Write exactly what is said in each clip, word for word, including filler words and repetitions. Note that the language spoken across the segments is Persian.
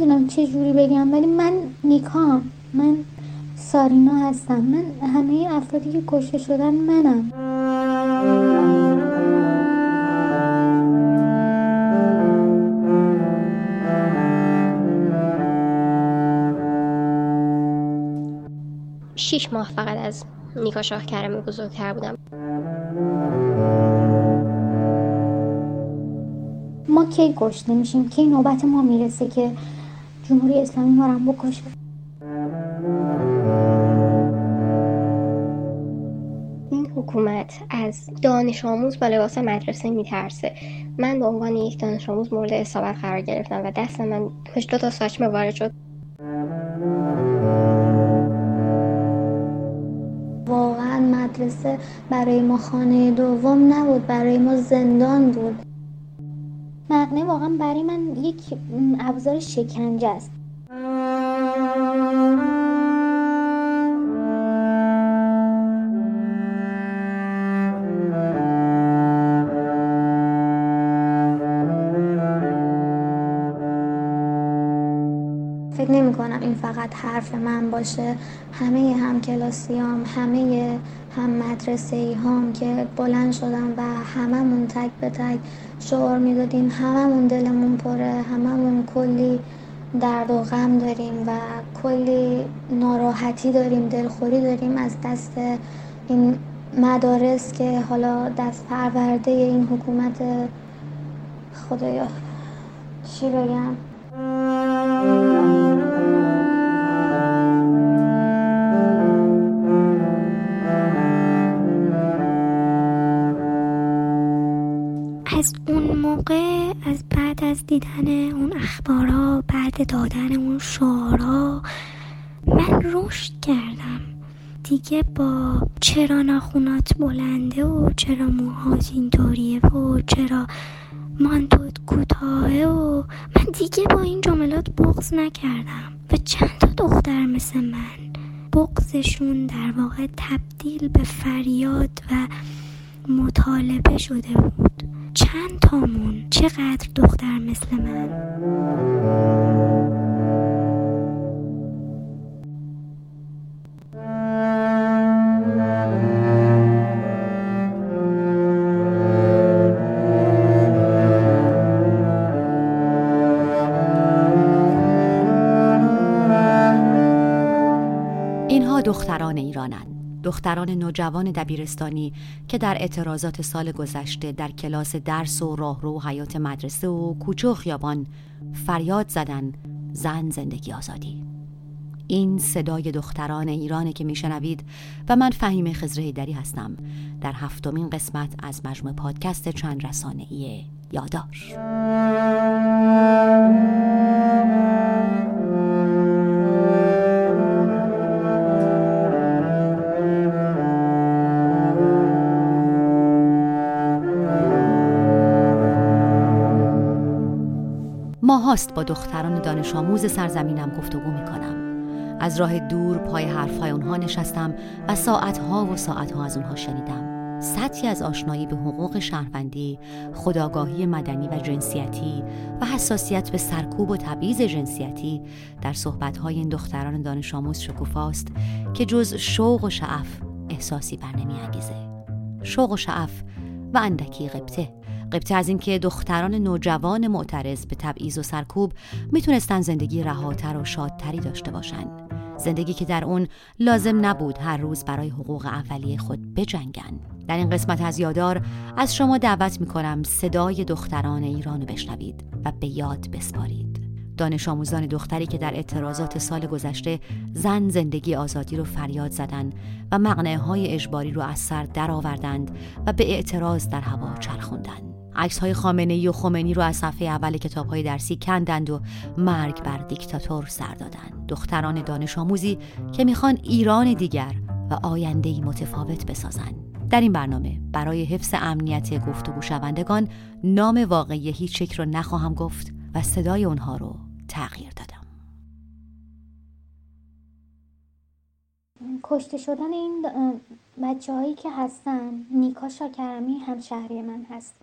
نمیدونم چه جوری بگم، ولی من نیکام، من سارینا هستم، من همه افرادی که کشته شدن منم. شیش ماه فقط از نیکا شاهکرمی بزرگتر بودم. ما کی کشته میشیم؟ کی نوبت ما میرسه که جمهوری اسلامی ما رو هم بکشه؟ این حکومت از دانش آموز با لباس مدرسه میترسه. من به عنوان یک دانش آموز مورد اصابت قرار گرفتم و دست من پشت دو تا ساچمه وارد شد. واقعا مدرسه برای ما خانه دوم نبود، برای ما زندان بود. مقنعه واقعا برای من یک ابزار شکنجه است. فکر نمی کنم این فقط حرف من باشه. همه همکلاسیام، همه هم مدرسه‌ای هم که بلند شدن و هممون تک به تک شعار میدادیم، هممون دلمون پره، هممون کلی درد و غم داریم و کلی ناراحتی داریم، دلخوری داریم از دست این مدارس که حالا دست پرورده این حکومت. خدایا چی بگم؟ از اون موقع، از بعد از دیدن اون اخبارها، بعد دادن اون شعارها، من رشد کردم دیگه. با چرا ناخونات بلنده و چرا موهات اینطوریه و چرا مانتوت کوتاهه و من دیگه با این جملات بغض نکردم و چند تا دختر مثل من بغضشون در واقع تبدیل به فریاد و مطالبه شده بود. چند تامون، چقدر دختر مثل من. اینها دختران ایرانند. دختران نوجوان دبیرستانی که در اعتراضات سال گذشته در کلاس درس و راهرو و حیاط مدرسه و کوچه و خیابان فریاد زدن زن، زندگی، آزادی. این صدای دختران ایرانه که میشنوید و من فهیمه خضرهیدری هستم در هفتمین قسمت از مجموع پادکست چند رسانه‌ای یادداشت. ماهاست با دختران دانش آموز سرزمینم گفتگو میکنم. از راه دور پای حرفهای اونها نشستم و ساعتها و ساعتها از اونها شنیدم. سطحی از آشنایی به حقوق شهروندی، خودآگاهی مدنی و جنسیتی و حساسیت به سرکوب و تبعیض جنسیتی در صحبتهای این دختران دانش آموز شکوفاست که جز شوق و شعف احساسی بر نمی انگیزه. شوق و شعف و اندکی غبطه. غبطه از این که دختران نوجوان معترض به تبعیض و سرکوب میتونستن زندگی رهاتر و شادتری داشته باشن. زندگی که در اون لازم نبود هر روز برای حقوق اولیه خود بجنگن. در این قسمت از یادار از شما دعوت میکنم صدای دختران ایران رو بشنوید و به یاد بسپارید. دانش آموزان دختری که در اعتراضات سال گذشته زن، زندگی، آزادی رو فریاد زدن و مقنعه‌های اجباری رو از سر درآوردند و به اعتراض در هوا چرخوندند. عکس‌های خامنه‌ای و خمینی رو از صفحه اول کتاب‌های درسی کندند و مرگ بر دیکتاتور سر دادند. دختران دانش آموزی که میخوان ایران دیگر و آینده‌ای متفاوت بسازند. در این برنامه برای حفظ امنیت گفتگو شوندگان نام واقعی هیچ یک رو نخواهم گفت و صدای اونها رو تغییر دادم. کشته شدن این بچه هایی که هستن، نیکا شاکرمی همشهری من هست.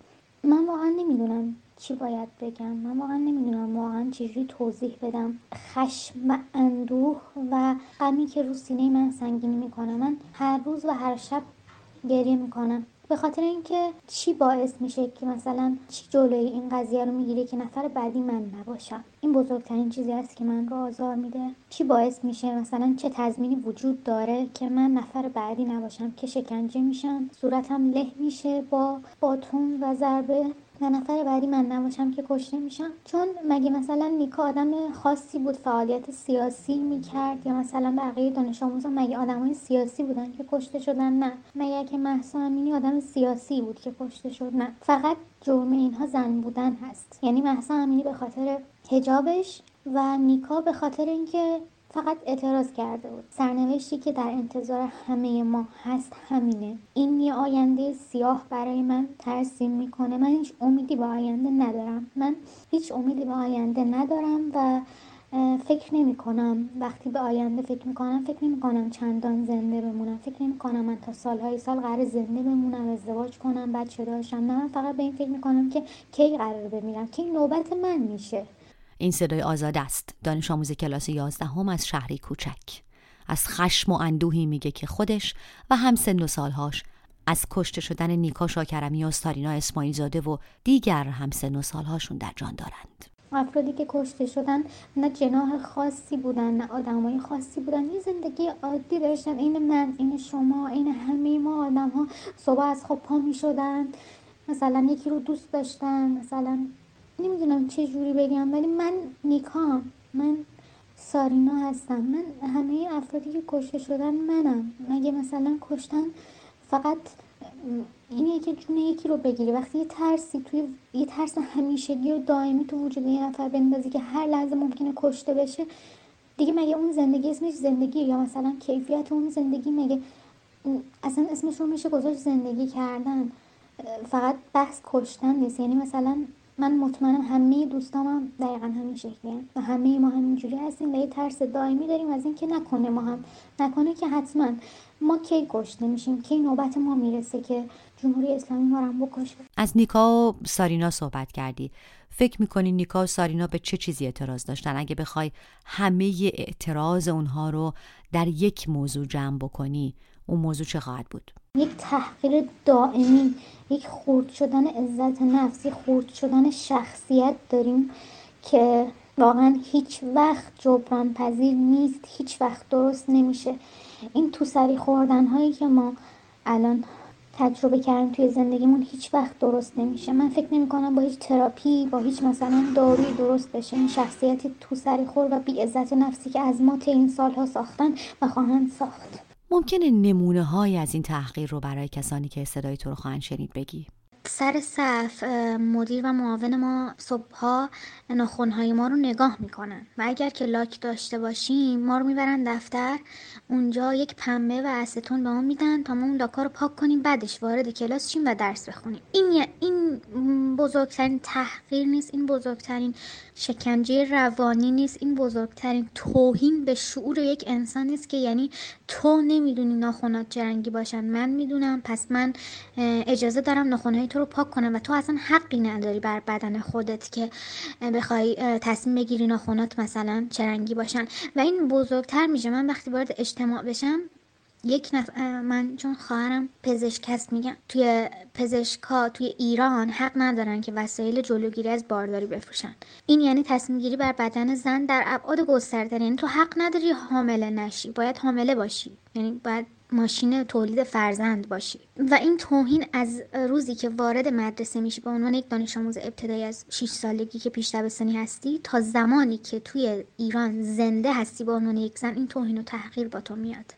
من واقعا نمیدونم چی باید بگم. من واقعا نمیدونم واقعا چجوری توضیح بدم خشم و اندوه و غمی که رو سینه من سنگینی میکنه. من هر روز و هر شب گریه میکنم به خاطر اینکه چی باعث میشه که مثلا چی جلوی این قضیه رو میگیره که نفر بعدی من نباشم. این بزرگترین چیزی است که من رو آزار میده. چی باعث میشه مثلا چه تضمینی وجود داره که من نفر بعدی نباشم، که شکنجه میشم، صورتم له میشه با باتون و ضربه و نفر بعدی من نباشم که کشته میشم. چون مگه مثلا نیکا آدم خاصی بود فعالیت سیاسی میکرد، یا مثلا بقیه دانش آموزان مگه آدمای سیاسی بودن که کشته شدن؟ نه. مگه که مهسا امینی آدم سیاسی بود که کشته شد؟ نه. فقط جرم اینها زن بودن هست. یعنی مهسا امینی به خاطر حجابش و نیکا به خاطر اینکه فقط اعتراض کرده بود. سرنوشتی که در انتظار همه ما هست همینه. این یه آینده سیاه برای من ترسیم میکنه. من هیچ امیدی به آینده ندارم. من هیچ امیدی به آینده ندارم و فکر نمی کنم وقتی به آینده فکر می کنم فکر نمی کنم چندان زنده بمونم. فکر نمی کنم من تا سالهای سال قرار زنده بمونم، ازدواج کنم، بچه داشتم. نه، من فقط به این فکر می کنم که کی قرار بمیرم، کی نوبت من میشه. این صدای آزاد است، دانش آموز کلاس یازدهم از شهری کوچک. از خشم و اندوهی میگه که خودش و هم سن و سالهاش از کشته شدن نیکا شاکرمی و سارینا اسماعیل زاده و دیگر هم سن و سالهاشون در جان دارند. افرادی که کشته شدن نه جناح خاصی بودن، نه آدمای خاصی بودن. یه زندگی عادی داشتن، این من، این شما، این همه ما آدم ها. صبح از خواب پا می شدن، مثلا یکی رو دوست داشتن، مثلا نمیدونم چه جوری بگم، ولی من نیکا، من سارینا هستم. من همه افرادی که کشته شدن منم. مگه مثلا کشتن فقط اینه که جون یکی رو بگیری؟ وقتی یه ترسی توی یه ترس همیشگی و دائمی تو وجود یه نفر بندازی که هر لحظه ممکنه کشته بشه، دیگه مگه اون زندگی اسمش زندگی؟ یا مثلا کیفیت اون زندگی مگه اصلا اسمش رو میشه گذاشت زندگی کردن؟ فقط بحث کشتن نیست. یعنی مثلا من مطمئنم همه دوستامم دقیقا همین شکلیه و همه ما همینجوری هستیم و یه ترس دائمی داریم از این که نکنه ما هم نکنه که حتما ما کی کشته میشیم، کی نوبت ما میرسه که جمهوری اسلامی ما رو بکشه. از نیکا و سارینا صحبت کردی. فکر میکنی نیکا و سارینا به چه چیزی اعتراض داشتن؟ اگه بخوای همه اعتراض اونها رو در یک موضوع جمع بکنی، اون موضوع چه خواهد بود؟ یک تحقیر دائمی، یک خرد شدن عزت نفس، یک خرد شدن شخصیت داریم که واقعا هیچ وقت جبران پذیر نیست، هیچ وقت درست نمیشه. این تو سری خوردن هایی که ما الان تجربه کردیم توی زندگیمون هیچ وقت درست نمیشه. من فکر نمی کنم با هیچ تراپی، با هیچ مثلا دارویی درست بشه. این شخصیتی تو سری خورد و بی عزت نفسی که از ما طی این سالها ساختن و خواهند ساخت. ممکنه نمونه های از این تحقیر رو برای کسانی که صدای تو رو خواهند شنید بگی؟ سر صف مدیر و معاون ما صبحها ناخن‌های ما رو نگاه میکنن و اگر که لاک داشته باشیم ما رو میبرن دفتر، اونجا یک پنبه و استون به ما میدن تا ما اون لاک‌ها رو پاک کنیم، بعدش وارد کلاس شیم و درس بخونیم. این این بزرگترین تحقیر نیست، این بزرگترین شکنجه روانی نیست، این بزرگترین توهین به شعور یک انسان نیست که یعنی تو نمیدونی ناخنات چه رنگی باشن، من میدونم، پس من اجازه دارم ناخن‌های تو رو پاک کنم و تو اصلا حقی نداری بر بدن خودت که بخوای تصمیم بگیری ناخنات مثلا چه رنگی باشن. و این بزرگتر میشه. من وقتی وارد اجتماع بشم، یک نفر، من چون خواهرم پزشک هست، میگم توی پزشکا توی ایران حق ندارن که وسایل جلوگیری از بارداری بفروشن. این یعنی تصمیم گیری بر بدن زن در ابعاد گسترده. یعنی تو حق نداری حامله نشی، باید حامله باشی، یعنی باید ماشین تولید فرزند باشی. و این توهین از روزی که وارد مدرسه میشی به عنوان یک دانش آموز ابتدایی از شش سالگی که پیش دبستانی هستی تا زمانی که توی ایران زنده هستی به عنوان یک زن، این توهین و تحقیر با تو میاد.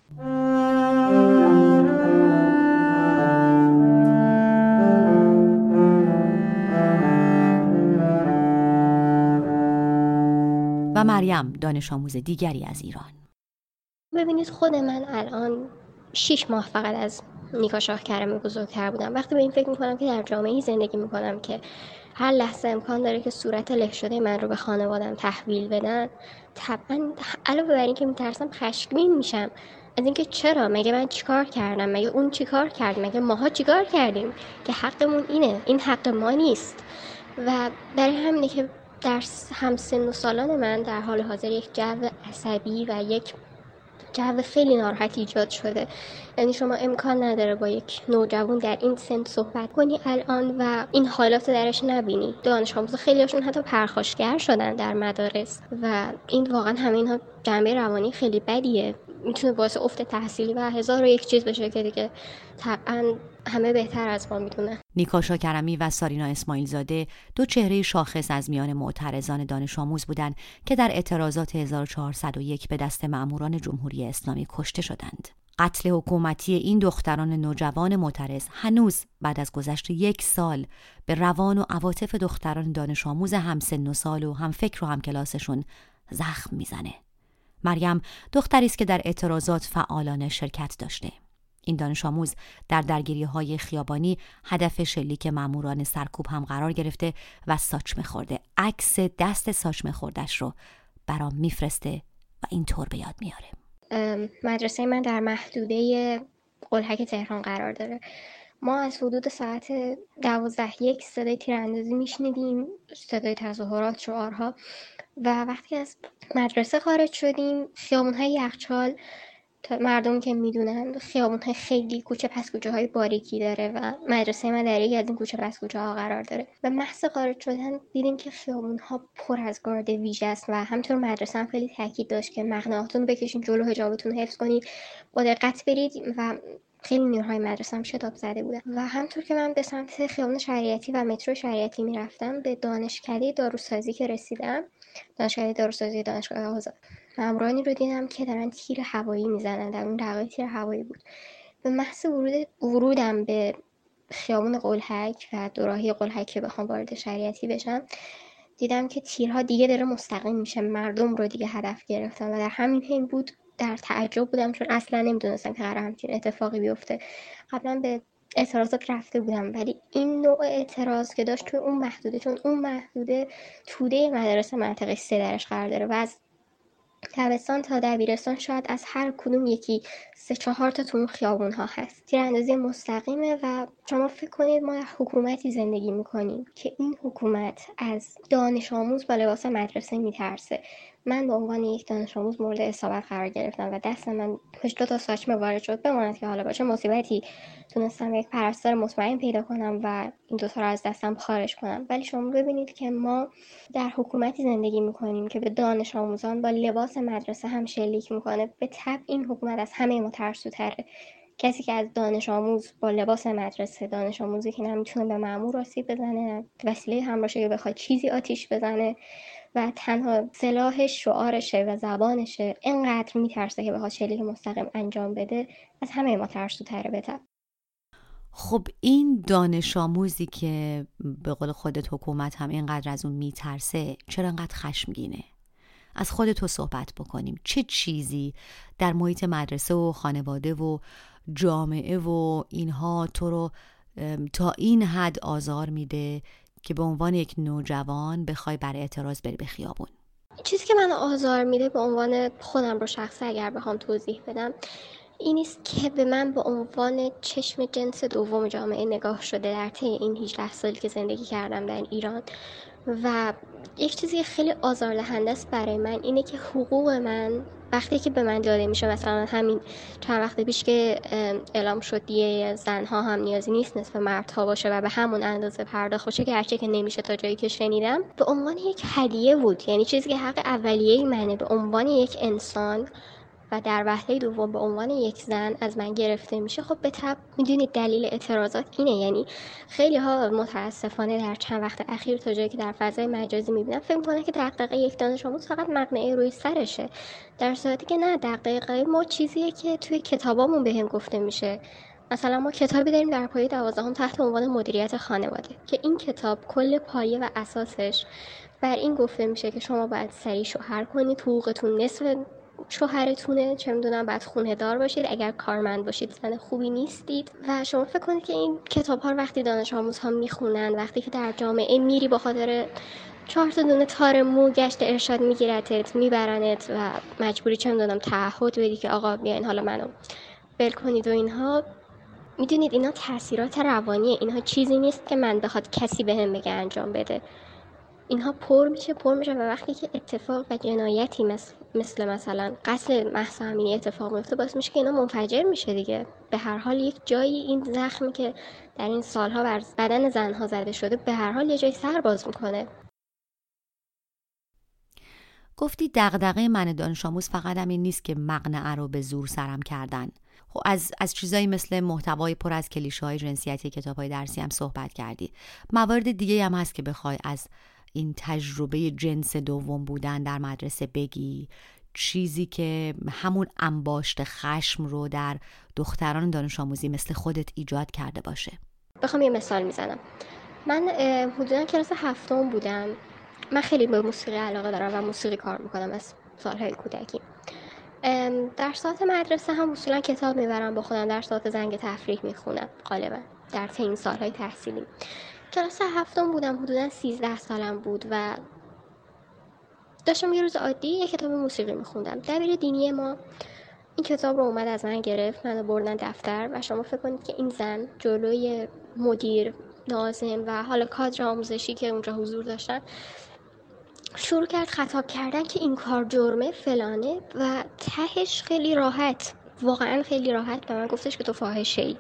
و مریم، دانش آموز دیگری از ایران. ببینید خود من الان شش ماه فقط از نیکا شاکرمی بزرگتر بودم. وقتی به این فکر میکنم که در جامعه‌ای زندگی میکنم که هر لحظه امکان داره که صورت له شده من رو به خانواده‌ام تحویل بدن، طبعا علاوه بر این که میترسم خشمگین میشم از اینکه چرا، مگه من چیکار کردم، مگه اون چیکار کرد، مگه ماها چیکار کردیم که حقمون اینه، این حق ما نیست. و برای همینه که در همسن و سالان من در حال حاضر یک جو عصبی و یک جو خیلی ناراحت ایجاد شده. یعنی شما امکان نداره با یک نوجوان در این سن صحبت کنی الان و این حالات درش نبینی. دانش آموزا خیلی هاشون حتی پرخاشگر شدن در مدارس و این واقعا همه اینها جنبه روانی خیلی بدیه، میتونه باعث افت تحصیلی و هزار و یک چیز بشه که دیگه طبعا همه بهتر از ما میدونه. نیکاشا کرمی و سارینا اسماعیل زاده دو چهره شاخص از میان معترضان دانش آموز بودند که در اعتراضات هزار و چهارصد و یک به دست مأموران جمهوری اسلامی کشته شدند. قتل حکومتی این دختران نوجوان معترض هنوز بعد از گذشت یک سال به روان و عواطف دختران دانش آموز هم سن و سال و هم فکر و هم کلاسشون زخم میزنه. مریم دختری است که در اعتراضات فعالانه شرکت داشته. این دانش آموز در درگیری‌های خیابانی هدف شلیک ماموران سرکوب هم قرار گرفته و ساچمه خورده. عکس دست ساچمه خوردش رو برام میفرسته و اینطور به یاد میاره. مدرسه من در محدوده قلهک تهران قرار داره. ما از حدود ساعت دوازده یک صدای تیراندازی میشنیدیم، صدای تظاهرات، شعارها، و وقتی از مدرسه خارج شدیم خیابون‌های یخچال، مردم که میدونن خیابون‌های خیلی کوچه پس کوچه های باریکی داره و مدرسه من در یکی از این کوچه پس کوچه ها قرار داره و محض خارج شدن دیدیم که خیابون‌ها پر از گارد ویژه است و همینطور مدرسه هم خیلی تاکید داشت که مقنعهاتون رو بکشین جلو، حجابتون رو حفظ کنید، با دقت برید و خیلی نیروهای مدرسه هم شتاب زده بودن. و همونطور که من به سمت خیابون شریعتی و مترو شریعتی میرفتم به دانشکده داروسازی که رسیدم، دانشکده داروسازی دانشگاه آزاد، مامورانی رو دیدم که دارن تیر هوایی میزنن. در اون دقیقه تیر هوایی بود. به محض ورود ورودم به خیابون قلهک و دوراهی قلهک که بخوام وارد شریعتی بشم، دیدم که تیرها دیگه داره مستقیم میشه، مردم رو دیگه هدف گرفتن و در همین حین بود در تعجب بودم چون اصلا نمیدونستم که قراره همچین اتفاقی بیفته. قبلا به اعتراضات رفته بودم ولی این نوع اعتراض که داشت توی اون محدوده، چون اون محدوده توده مدرسه منطقه سه درش قرار داره و از دبستان تا دبیرستان شاید از هر کدوم یکی سه چهار تا تو اون خیابون ها هست. تیراندازی مستقیمه و شما فکر کنید ما در حکومتی زندگی میکنیم که این حکومت از دانش آموز با لباس مدرسه میترسه. من به عنوان یک دانش آموز مورد اصابت قرار گرفتم و دست من هشتاد تا ساچمه وارد شد. بماند که حالا باشه مصیبتی تونستم یک پرستار مطمئن پیدا کنم و این دوتا رو از دستم خارج کنم. ولی شما ببینید که ما در حکومتی زندگی میکنیم که به دانش آموزان با لباس مدرسه هم شلیک میکنه. به طبع این حکومت از همه ما ترسوتره. کسی که از دانش آموز با لباس مدرسه، دانش آموزی که نمیتونه به مأمور آسیب بزنه، وسیله همراهشه که بخواد چیزی آتیش بزنه و تنها سلاحش شعارشه و زبانشه، اینقدر میترسه که بخواد شلیک مستقیم انجام بده، از همه ما ترسوتره. به طبع خب این دانش آموزی که به قول خودت حکومت هم اینقدر از اون میترسه، چرا اینقدر خشمگینه؟ از خودت تو صحبت بکنیم. چه چیزی در محیط مدرسه و خانواده و جامعه و اینها تو رو تا این حد آزار میده که به عنوان یک نوجوان بخوای برای اعتراض بری به خیابون؟ چیزی که من آزار میده به عنوان خودم رو شخصه اگر بخوام توضیح بدم این است که به من به عنوان چشم جنس دوم جامعه نگاه شده در طی این هجده سالی که زندگی کردم در ایران. و یک چیزی خیلی آزاردهنده است برای من اینه که حقوق من وقتی که به من داده میشه، مثلا همین چند وقت پیش که اعلام شد دیگه زنها هم نیازی نیست نصف مردها باشه و به همون اندازه پرداخت باشه، گرچه که نمیشه تا جایی که شنیدم، به عنوان یک هدیه بود. یعنی چیزی که حق اولیه‌ای منه به عنوان یک انسان و در وهله دوم به عنوان یک زن از من گرفته میشه. خب به طبع میدونید دلیل اعتراضات اینه. یعنی خیلی ها متاسفانه در چند وقت اخیر تا جایی که در فضای مجازی میبینم فکر میکنن که دغدغه یک دانش آموز فقط مقنعه روی سرشه، در صورتی که نه، دغدغه ما چیزیه که توی کتابامون بهم گفته میشه. مثلا ما کتابی داریم در پایه دوازدهم تحت عنوان مدیریت خانواده که این کتاب کل پایه و اساسش بر این گفته میشه که شما باید سریع شوهر کنید، حقوقتون نصف شوهرتونه، چه میدونم بعد خونه دار باشید، اگر کارمند باشید زن خوبی نیستید. و شما فکر کنید که این کتاب ها وقتی دانش آموز ها میخونن، وقتی که در جامعه میری با خاطر چهار تا دونه تار مو گشت ارشاد میگیرتت، میبرنت و مجبوری چه میدونم تعهد بدی که آقا بیاین حالا منو ول کنید و اینها. میدونید اینا تاثیرات روانیه، اینها چیزی نیست که من بخواد کسی بهم بگه انجام بده. اینها پر میشه پر میشه و وقتی که اتفاق و جنایتی مثل, مثل مثلا قتل مهسا امینی اتفاق میفته باعث میشه که اینا منفجر میشه دیگه. به هر حال یک جایی این زخمی که در این سالها بر بدن زنها زده شده به هر حال یه جایی سر باز میکنه. گفتی دغدغه من دانش آموز فقط هم این نیست که مقنعه رو به زور سرم کردن. خب از از چیزایی مثل محتوای پر از کلیشه‌های جنسیتی کتاب‌های درسی هم صحبت کردی. موارد دیگه هم هست که بخوای از این تجربه جنس دوم بودن در مدرسه بگی، چیزی که همون انباشت خشم رو در دختران دانش آموزی مثل خودت ایجاد کرده باشه. بخوام یه مثال میزنم. من حدودا کلاس هفتم بودم. من خیلی به موسیقی علاقه دارم و موسیقی کار میکنم از سالهای کودکی. در ساعت مدرسه هم اصولا کتاب میبرم با خودم، در ساعت زنگ تفریح میخونم غالبا در طی سالهای تحصیلی. کلاس هفتم بودم، حدودا سیزده سالم بود و داشتم یه روز عادی یه کتاب موسیقی میخوندم. دبیر دینی ما این کتاب رو اومد از من گرفت، منو بردن دفتر و شما فکر کنید که این زن جلوی مدیر، ناظم و حالا کادر آموزشی که اونجا حضور داشتن شروع کرد خطاب کردن که این کار جرمه فلانه و تهش خیلی راحت، واقعا خیلی راحت به من گفتش که تو فاحشه‌ای.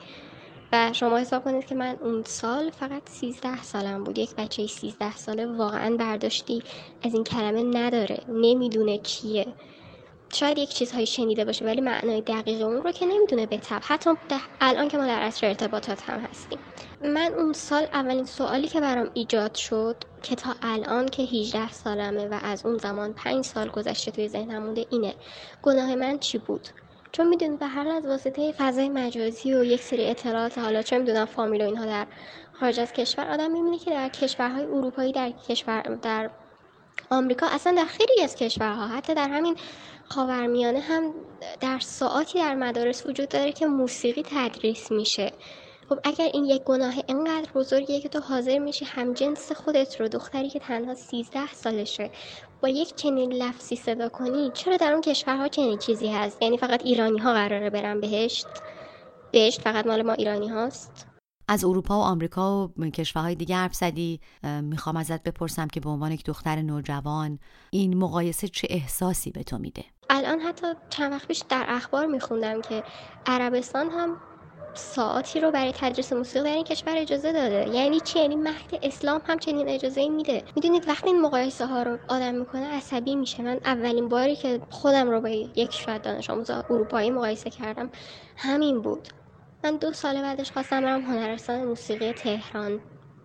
و شما حساب کنید که من اون سال فقط سیزده سالم بود. یک بچه سیزده ساله واقعا برداشتی از این کلمه نداره، نمیدونه چیه. شاید یک چیزهایی شنیده باشه ولی معنای دقیق اون رو که نمیدونه به تبع. حتی الان که ما در عصر ارتباطات هم هستیم. من اون سال اولین سوالی که برام ایجاد شد که تا الان که هجده سالمه و از اون زمان پنج سال گذشته توی ذهنم مونده اینه: گناه من چی بود؟ چون میدونید به هر حال از واسطه فضای مجازی و یک سری اطلاعات، حالا چه میدونم فامیل و اینها در خارج از کشور، آدم میبینه که در کشورهای اروپایی، در کشور در آمریکا، اصلا در خیلی از کشورها، حتی در همین خاورمیانه هم در ساعاتی در مدارس وجود داره که موسیقی تدریس میشه. خب اگر این یک گناه اینقدر بزرگیه که تو حاضر میشی همجنس خودت رو، دختری که تنها سیزده سالشه، با یک چنین لفظی صدا کنی، چرا در اون کشورها چنین چیزی هست؟ یعنی فقط ایرانی ها قراره برن بهشت؟ بهشت فقط مال ما ایرانی هاست؟ از اروپا و آمریکا و کشورهای دیگه حرف زدی. میخوام ازت بپرسم که به عنوان یک دختر نوجوان این مقایسه چه احساسی به تو میده؟ الان حتی چند وقت پیش در اخبار میخوندم که عربستان هم ساعتی رو برای تدریس موسیقی در این کشور اجازه داده. یعنی چی؟ یعنی مهد اسلام هم چنین اجازه میده. میدونید وقتی این مقایسه ها رو آدم میکنه عصبی میشه. من اولین باری که خودم رو با یک شاید دانش آموز اروپایی مقایسه کردم همین بود. من دو سال بعدش خواستم برم هنرستان موسیقی تهران.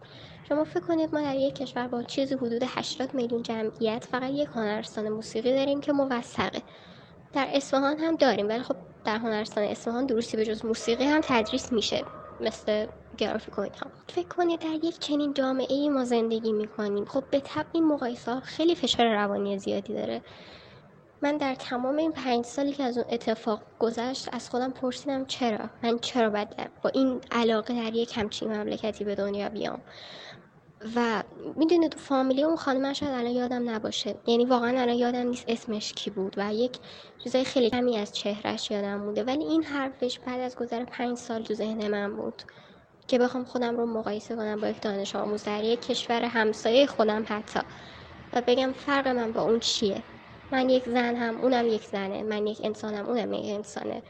شما فکر کنید ما در یک کشور با چیزی حدود هشتاد میلیون جمعیت فقط یک هنرستان موسیقی داریم که موثقه. در اصفهان هم داریم ولی خب در هنرستان اصفهان دروسی به جز موسیقی هم تدریس میشه، مثل گرافیک و اینها. فکر کنید در یک چنین جامعه‌ای ما زندگی میکنیم. خب به طبع این مقایسه خیلی فشار روانی زیادی داره. من در تمام این پنج سالی که از اون اتفاق گذشت از خودم پرسیدم چرا؟ من چرا باید با این علاقه در یک همچین مملکتی به دنیا بیام؟ و میدونید فامیلی اون خانم شاید الان یادم نباشه، یعنی واقعا الان یادم نیست اسمش کی بود و یک چیزای خیلی کمی از چهرهش یادم مونده، ولی این حرفش بعد از گذر پنج سال تو ذهن من بود که بخوام خودم رو مقایسه کنم با یک دانش آموز در یک کشور همسایه خودم حتی و بگم فرق من با اون چیه. من یک زن هم اونم یک زنه، من یک انسانم اونم یک انسانه.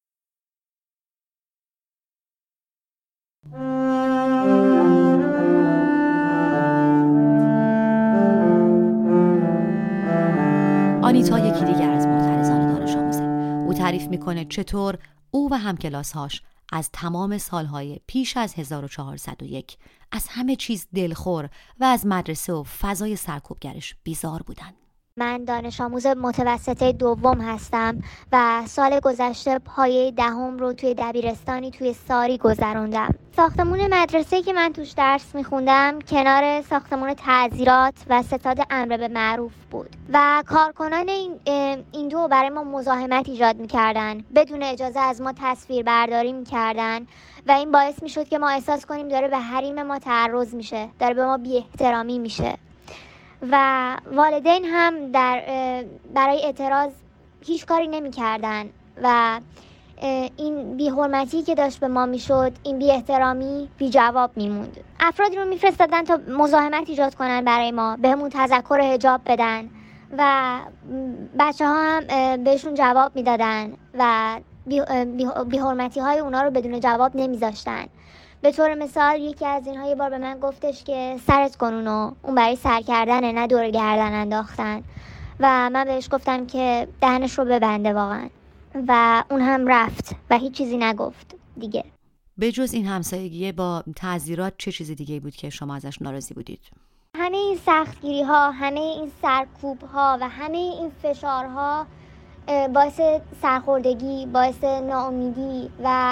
آنیتا یکی دیگر از معترضان دانش آموزه. او تعریف میکنه چطور او و همکلاس‌هاش از تمام سالهای پیش از هزار و چهارصد و یک از همه چیز دلخور و از مدرسه و فضای سرکوبگرش بیزار بودن. من دانش آموز متوسطه دوم هستم و سال گذشته پایه دهم رو توی دبیرستانی توی ساری گذروندم. ساختمون مدرسه‌ای که من توش درس میخوندم کنار ساختمون تعزیرات و ستاد امر به معروف بود و کارکنان این, این دو برای ما مزاحمت ایجاد میکردن، بدون اجازه از ما تصویر برداری میکردن و این باعث میشد که ما احساس کنیم داره به حریم ما تعرض میشه، داره به ما بی احترامی میشه. و والدین هم در برای اعتراض هیچ کاری نمی کردن و این بی حرمتی که داشت به ما می شد، این بی احترامی بی جواب می موند. افرادی رو می فرستادن تا مزاحمت ایجاد کنن برای ما، بهمون تذکر حجاب بدن و بچه ها هم بهشون جواب می دادن و بی, بی, بی حرمتی های اونا رو بدون جواب نمی زاشتن. به طور مثال یکی از اینها یه بار به من گفتش که سرت کن اونو، اون برای سر کردنه نه دور گردن انداختن، و من بهش گفتم که دهنش رو ببنده واقعا، و اون هم رفت و هیچ چیزی نگفت دیگه. به جز این همسایگی با تعزیرات چه چیز دیگه بود که شما ازش ناراضی بودید؟ همه این سختگیری ها، همه این سرکوب ها و همه این فشارها باعث سرخوردگی، باعث ناامیدی و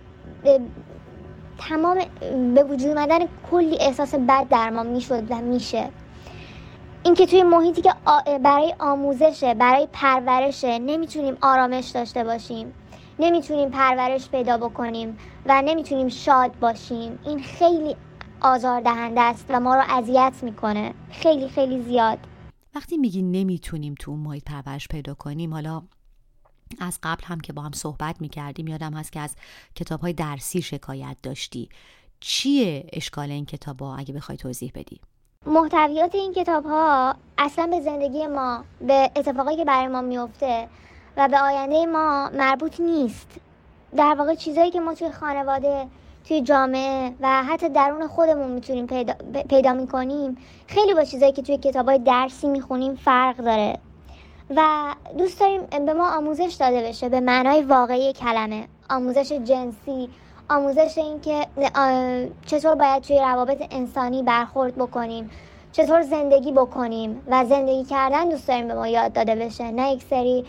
تمام به وجود اومدن کلی احساس بد در ما میشد و میشه. این که توی محیطی که برای آموزشه، برای پرورشه، نمیتونیم آرامش داشته باشیم، نمیتونیم پرورش پیدا بکنیم و نمیتونیم شاد باشیم، این خیلی آزاردهنده است و ما رو اذیت میکنه خیلی خیلی زیاد. وقتی میگی نمیتونیم تو اون محیط پرورش پیدا کنیم، حالا از قبل هم که با هم صحبت میکردیم یادم هست که از کتاب‌های درسی شکایت داشتی. چیه اشکال این کتاب‌ها اگه بخوای توضیح بدی؟ محتویات این کتاب‌ها اصلا به زندگی ما، به اتفاقی که برای ما میفته و به آینده ما مربوط نیست. در واقع چیزایی که ما توی خانواده، توی جامعه و حتی درون خودمون میتونیم پیدا, پیدا میکنیم خیلی با چیزایی که توی کتاب‌های درسی میخونیم فرق داره و دوست داریم به ما آموزش داده بشه به معنای واقعی کلمه، آموزش جنسی، آموزش این که چطور باید توی روابط انسانی برخورد بکنیم، چطور زندگی بکنیم و زندگی کردن دوست داریم به ما یاد داده بشه، نه یک سری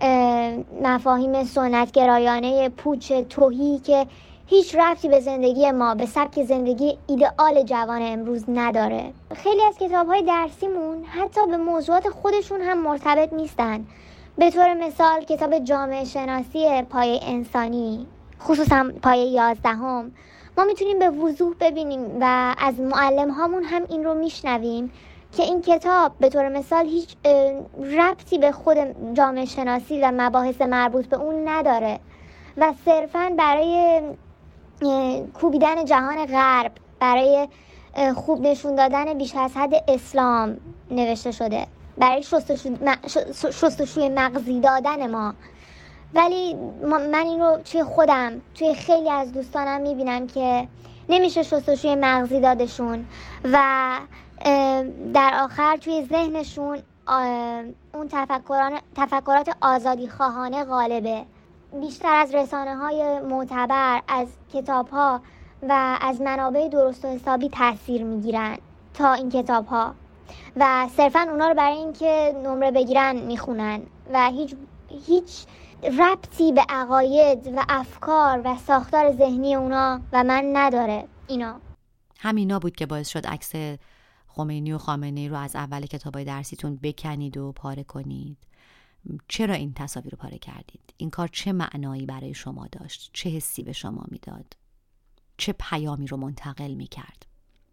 مفاهیم سنتگرایانه پوچ توهی که هیچ ربطی به زندگی ما، به سبک زندگی ایدئال جوان امروز نداره. خیلی از کتاب‌های درسیمون حتی به موضوعات خودشون هم مرتبط نیستن. به طور مثال کتاب جامعه شناسی پایه انسانی، خصوصا پایه یازدهم، ما میتونیم به وضوح ببینیم و از معلم هامون هم این رو میشنویم که این کتاب به طور مثال هیچ ربطی به خود جامعه شناسی و مباحث مربوط به اون نداره و صرفاً برای کوبیدن جهان غرب، برای خوب نشون دادن بیش از حد اسلام نوشته شده، برای شستشو... شستشوی مغزی دادن ما. ولی من این رو توی خودم، توی خیلی از دوستانم میبینم که نمیشه شستشوی مغزی دادشون و در آخر توی ذهنشون اون تفکرات آزادی خواهانه غالبه. بیشتر از رسانه های معتبر، از کتاب ها و از منابع درست و حسابی تاثیر میگیرن تا این کتاب ها و صرفا اونا رو برای اینکه نمره بگیرن میخونن و هیچ هیچ ربطی به عقاید و افکار و ساختار ذهنی اونا و من نداره. اینا همینا بود که باعث شد عکس خمینی و خامنه‌ای رو از اول کتابای درسیتون بکنید و پاره کنید. چرا این تصاویر رو پاره کردید؟ این کار چه معنایی برای شما داشت؟ چه حسی به شما میداد؟ چه پیامی رو منتقل میکرد؟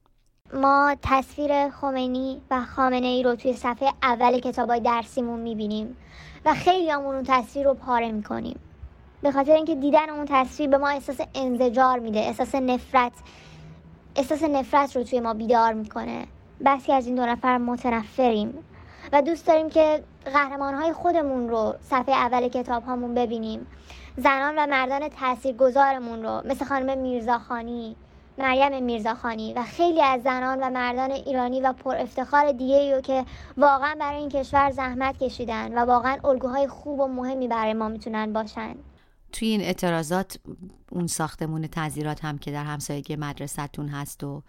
ما تصویر خمینی و خامنه‌ای رو توی صفحه اول کتابای درسیمون میبینیم و خیلی همون اون تصویر رو پاره میکنیم به خاطر اینکه دیدن اون تصویر به ما احساس انزجار میده، احساس نفرت احساس نفرت رو توی ما بیدار میکنه. بسی از این دو نفر متنفریم و دوست داریم که قهرمان‌های خودمون رو صفحه اول کتاب هامون ببینیم، زنان و مردان تاثیرگذارمون رو مثل خانم میرزاخانی، مریم میرزاخانی و خیلی از زنان و مردان ایرانی و پر افتخار دیگه‌ای رو که واقعا برای این کشور زحمت کشیدن و واقعا الگوهای خوب و مهمی برای ما میتونن باشن. توی این اعتراضات اون ساختمون تعزیرات هم که در همسایگی مدرسه‌تون هست و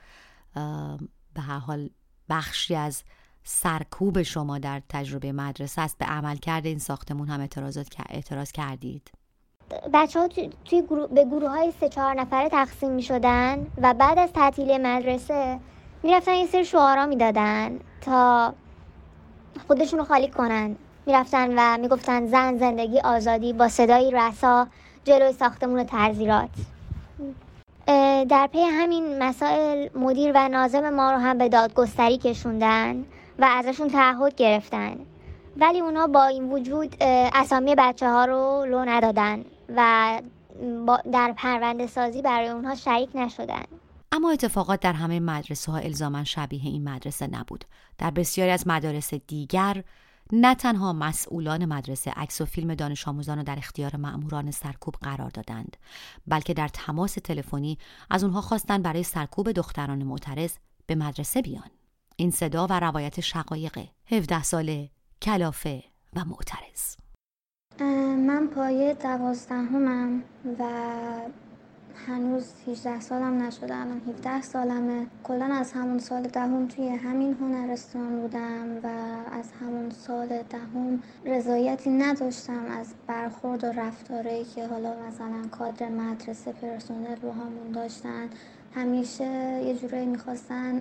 به هر حال بخشی از سرکوب شما در تجربه مدرسه است، به عملکرد این ساختمون هم اعتراضات اعتراض کردید؟ بچه ها توی, توی گروه به گروه های سه چهار نفره تقسیم می شدن و بعد از تعطیلی مدرسه می رفتن یه سری شعارا می دادن تا خودشون رو خالی کنن. می رفتن و می گفتن زن، زندگی، آزادی با صدای رسا جلوی ساختمون تعزیرات. در پی همین مسائل مدیر و ناظم ما رو هم به دادگستری کشوندن و ازشون تعهد گرفتن، ولی اونا با این وجود اسامی بچه ها رو لو ندادن و در پرونده سازی برای اونها شریک نشدن. اما اتفاقات در همه مدرسه ها الزاماً شبیه این مدرسه نبود. در بسیاری از مدارس دیگر نه تنها مسئولان مدرسه عکس و فیلم دانش آموزان را در اختیار مأموران سرکوب قرار دادند، بلکه در تماس تلفنی از اونها خواستند برای سرکوب دختران معترض به مدرسه بیان. این صدا و روایت شقایق هفده ساله کلافه و معترض. من پایه دوازدهمم و هنوز هجده سالم نشده، الان هفده سالمه. کلا از همون سال دهم توی همین هنرستان بودم و از همون سال دهم رضایتی نداشتم از برخورد و رفتاری که حالا مثلا کادر مدرسه پرسنل رو همون داشتن. همیشه یه جورایی میخواستن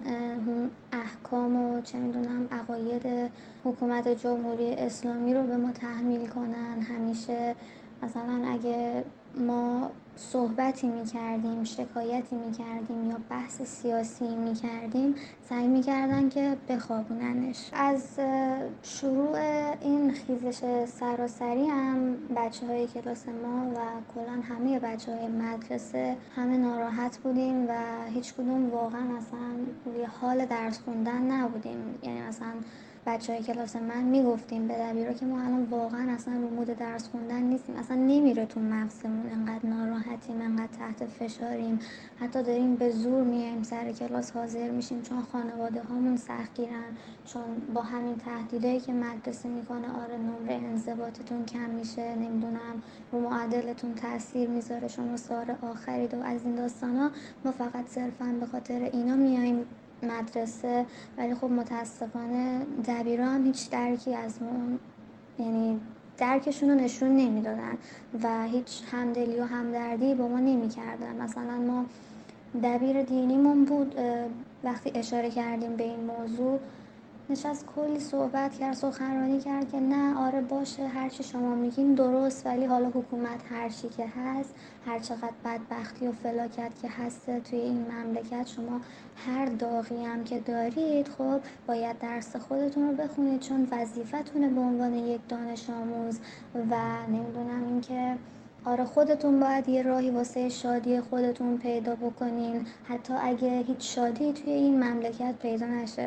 احکام و چه میدونم عقاید حکومت جمهوری اسلامی رو به ما تحمیل کنن. همیشه مثلا اگه ما صحبتی میکردیم، شکایتی میکردیم یا بحث سیاسی میکردیم، سعی میکردن که بخوابوننش. از شروع این خیزش سراسری هم بچه های کلاس ما و کلان همه بچه های مدرسه همه ناراحت بودیم و هیچ کدوم واقعا اصلا روی حال درس خوندن نبودیم. یعنی مثلا بچه های کلاس من میگفتیم به دبیرا که ما الان واقعا اصلا رو مود درس خوندن نیستیم، اصلا نمیره تو مغزمون، انقدر ناراحتیم، انقدر تحت فشاریم، حتی داریم به زور میایم سر کلاس حاضر میشیم چون خانواده هامون سختگیرن، چون با همین تهدیدایی که مدرسه میکنه آره نمره انضباطتون کم میشه، نمیدونم رو معدلتون تاثیر میذاره، شما سال آخرید و از این داستانا. ما فقط صرفا به خاطر اینا میایم مدرسه. ولی خب متاسفانه دبیرا هم هیچ درکی از ما، یعنی درکشون رو نشون نمیدادن و هیچ همدلی و همدردی با ما نمیکردن. مثلا ما دبیر دینیمون بود، وقتی اشاره کردیم به این موضوع نشست کلی صحبت کرد، سخنرانی کرد که نه آره باشه هرچی شما میگین درست، ولی حالا حکومت هرچی که هست، هر چقدر بدبختی و فلاکت که هست توی این مملکت، شما هر داغی هم که دارید خب باید درس خودتون رو بخونید چون وظیفتونه به عنوان یک دانش آموز و نمیدونم این که آره خودتون باید یه راهی واسه شادی خودتون پیدا بکنین حتی اگه هیچ شادی توی این مملکت پیدا نشه.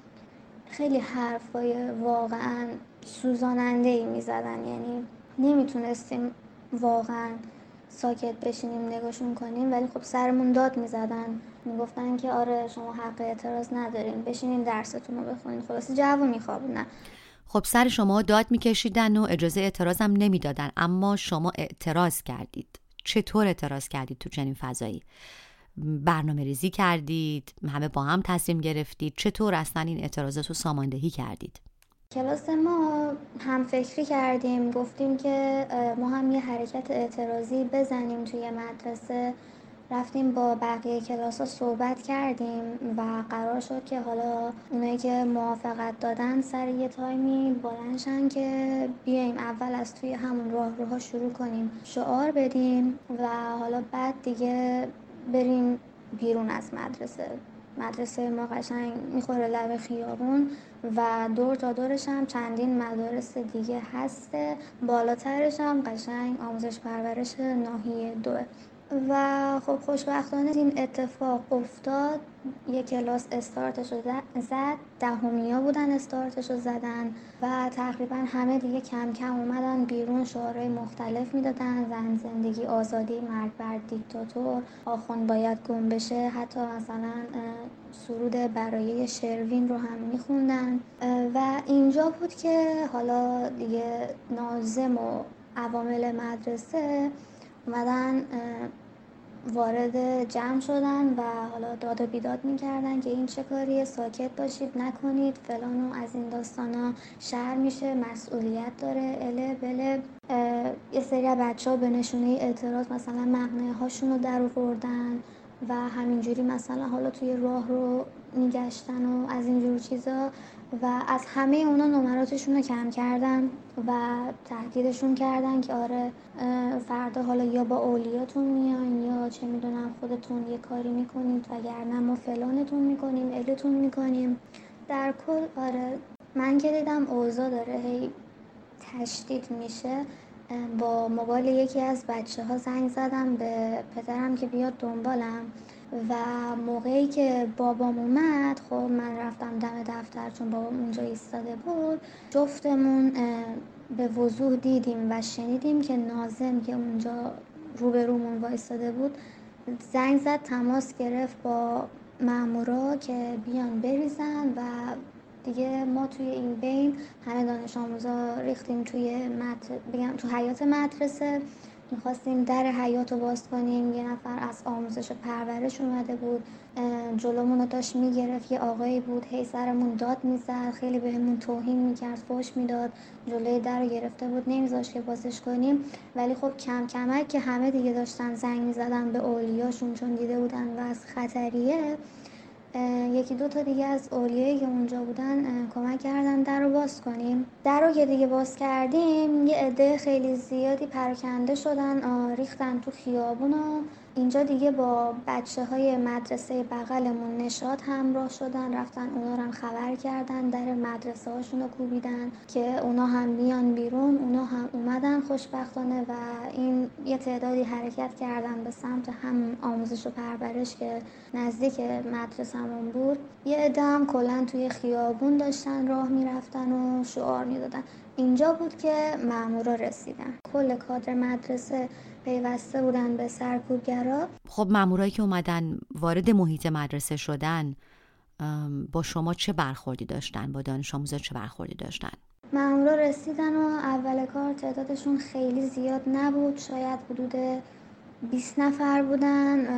خیلی حرفای واقعا سوزاننده‌ای میزدن، یعنی نمیتونستیم واقعا ساکت بشینیم نگاهشون کنیم، ولی خب سرمون داد میزدن، میگفتن که آره شما حق اعتراض ندارین، بشینین درستون رو بخونین. خلاص جو میخوابونن. خب سر شما داد میکشیدن و اجازه اعتراض هم نمیدادن، اما شما اعتراض کردید. چطور اعتراض کردید تو چنین فضایی؟ برنامه ریزی کردید؟ همه با هم تصمیم گرفتید؟ چطور اصلا این اعتراضات رو ساماندهی کردید؟ کلاس ما هم فکری کردیم، گفتیم که ما هم یه حرکت اعتراضی بزنیم توی مدرسه. رفتیم با بقیه کلاس ها صحبت کردیم و قرار شد که حالا اونایی که موافقت دادن سر یه تایمی بلندشن که بیایم اول از توی همون راه روها شروع کنیم شعار بدیم و حالا بعد دیگه بریم بیرون از مدرسه. مدرسه ما قشنگ میخوره لب خیابون و دور تا دورش هم چندین مدارس دیگه هسته، بالاترش هم قشنگ آموزش پرورش ناحیه دوه. و خب خوشبختانه این اتفاق افتاد. یک کلاس استارتش رو زد، دهمیا بودن استارتش رو زدن و تقریبا همه دیگه کم کم اومدن بیرون، شعارهای مختلف میدادن، زن زندگی آزادی، مرگ بر دیکتاتور، آخوند باید گم بشه، حتی مثلا سرود برای شروین رو هم میخوندن. و اینجا بود که حالا دیگه ناظم و عوامل مدرسه اومدن وارد جمع شدن و حالا داد و بیداد میکردن که این چه کاریه، ساکت باشید نکنید فلان و از این داستانا، شهر میشه مسئولیت داره اله بله. یه سری از بچه ها به نشونه اعتراض مثلا مقنعه هاشون رو در آوردن و همینجوری مثلا حالا توی راه رو میگشتن و از اینجور چیزا و از همه اونا نمراتشون رو کم کردن و تهدیدشون کردن که آره فردا حالا یا با اولیاتون میان یا چه میدونم خودتون یه کاری میکنید وگرنه ما فلانتون میکنیم التون میکنیم. در کل آره، من که دیدم اوضاع داره هی تشدید میشه، با موبایل یکی از بچه ها زنگ زدم به پدرم که بیاد دنبالم و موقعی که بابام اومد، خب من رفتم دم دفتر چون بابام اونجا ایستاده بود. جفتمون به وضوح دیدیم و شنیدیم که ناظم که اونجا روبرومون وایستاده بود زنگ زد، تماس گرفت با مامورا که بیان بریزن و دیگه ما توی این بین همه دانش آموزا ریختیم توی مدر... بگم تو حیاط مدرسه، میخواستیم در حیاط رو باز کنیم. یه نفر از آموزش پرورش اومده بود جلومون رو داشت میگرفت، یه آقایی بود هی سرمون داد میزد، خیلی بهمون توهین میکرد، فحش میداد، جلوی در رو گرفته بود نمیذاشت که بازش کنیم. ولی خب کم کمک که همه دیگه داشتن زنگ میزدن به اولیاشون چون دیده بودن وضع خطریه، یکی دو تا دیگه از اولیایی که اونجا بودن کمک کردن در رو باز کنیم. در رو که دیگه باز کردیم یه عده خیلی زیادی پراکنده شدن، ریختن تو خیابون و اینجا دیگه با بچه های مدرسه بغلمون نشاط همراه شدن، رفتن اونا رو هم خبر کردن، در مدرسه هاشون رو کوبیدن که اونا هم بیان بیرون. اونا هم اومدن خوشبختانه و این یه تعدادی حرکت کردن به سمت هم آموزش و پرورش که نزدیک مدرسه‌مون بود. یه عده هم کلاً توی خیابون داشتن راه میرفتن و شعار میدادن. اینجا بود که مامورا رسیدن. کل کادر مدرسه پیوسته بودن به سرکوبگرا. خب مامورایی که اومدن وارد محیط مدرسه شدن با شما چه برخوردی داشتن؟ با دانش آموزا چه برخوردی داشتن؟ مامورا رسیدن و اول کار تعدادشون خیلی زیاد نبود، شاید حدود بیست نفر بودن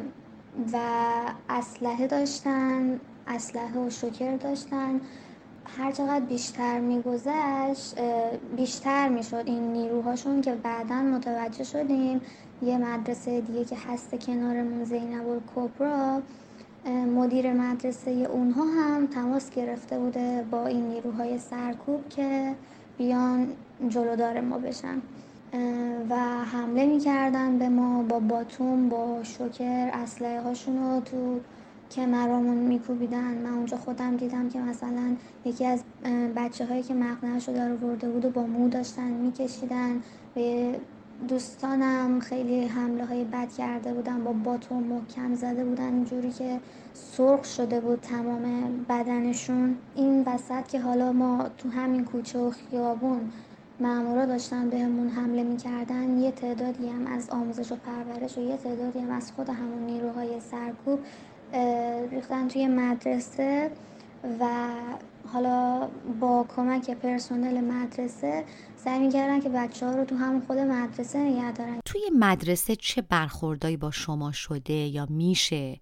و اسلحه داشتن، اسلحه و شوکر داشتن. هر چقدر بیشتر میگذشت بیشتر میشد این نیروهاشون که بعداً متوجه شدیم یه مدرسه دیگه که هست کنارمون، زینب الکبری، مدیر مدرسه اونها هم تماس گرفته بوده با این نیروهای سرکوب که بیان جلودار ما بشن و حمله میکردن به ما با باتوم، با شوکر، اسلحه هاشون رو تو کمرامون میکوبیدن. من اونجا خودم دیدم که مثلا یکی از بچه هایی که مقنعه شده رو برده بود و با مو داشتن میکشیدن. به دوستانم خیلی حمله های بد کرده بودن، با باتوم محکم زده بودن اینجوری که سرخ شده بود تمام بدنشون. این وسط که حالا ما تو همین کوچه و خیابون مامورا داشتن بهمون حمله میکردن، یه تعدادی هم از آموزش و پرورش و یه تعدادی هم از خود همون نیروهای سرکوب ریختن توی مدرسه و حالا با کمک پرسنل مدرسه سعی می‌کردن که بچه‌ها رو تو همون خود مدرسه نگه دارن. توی مدرسه چه برخوردایی با شما شده یا میشه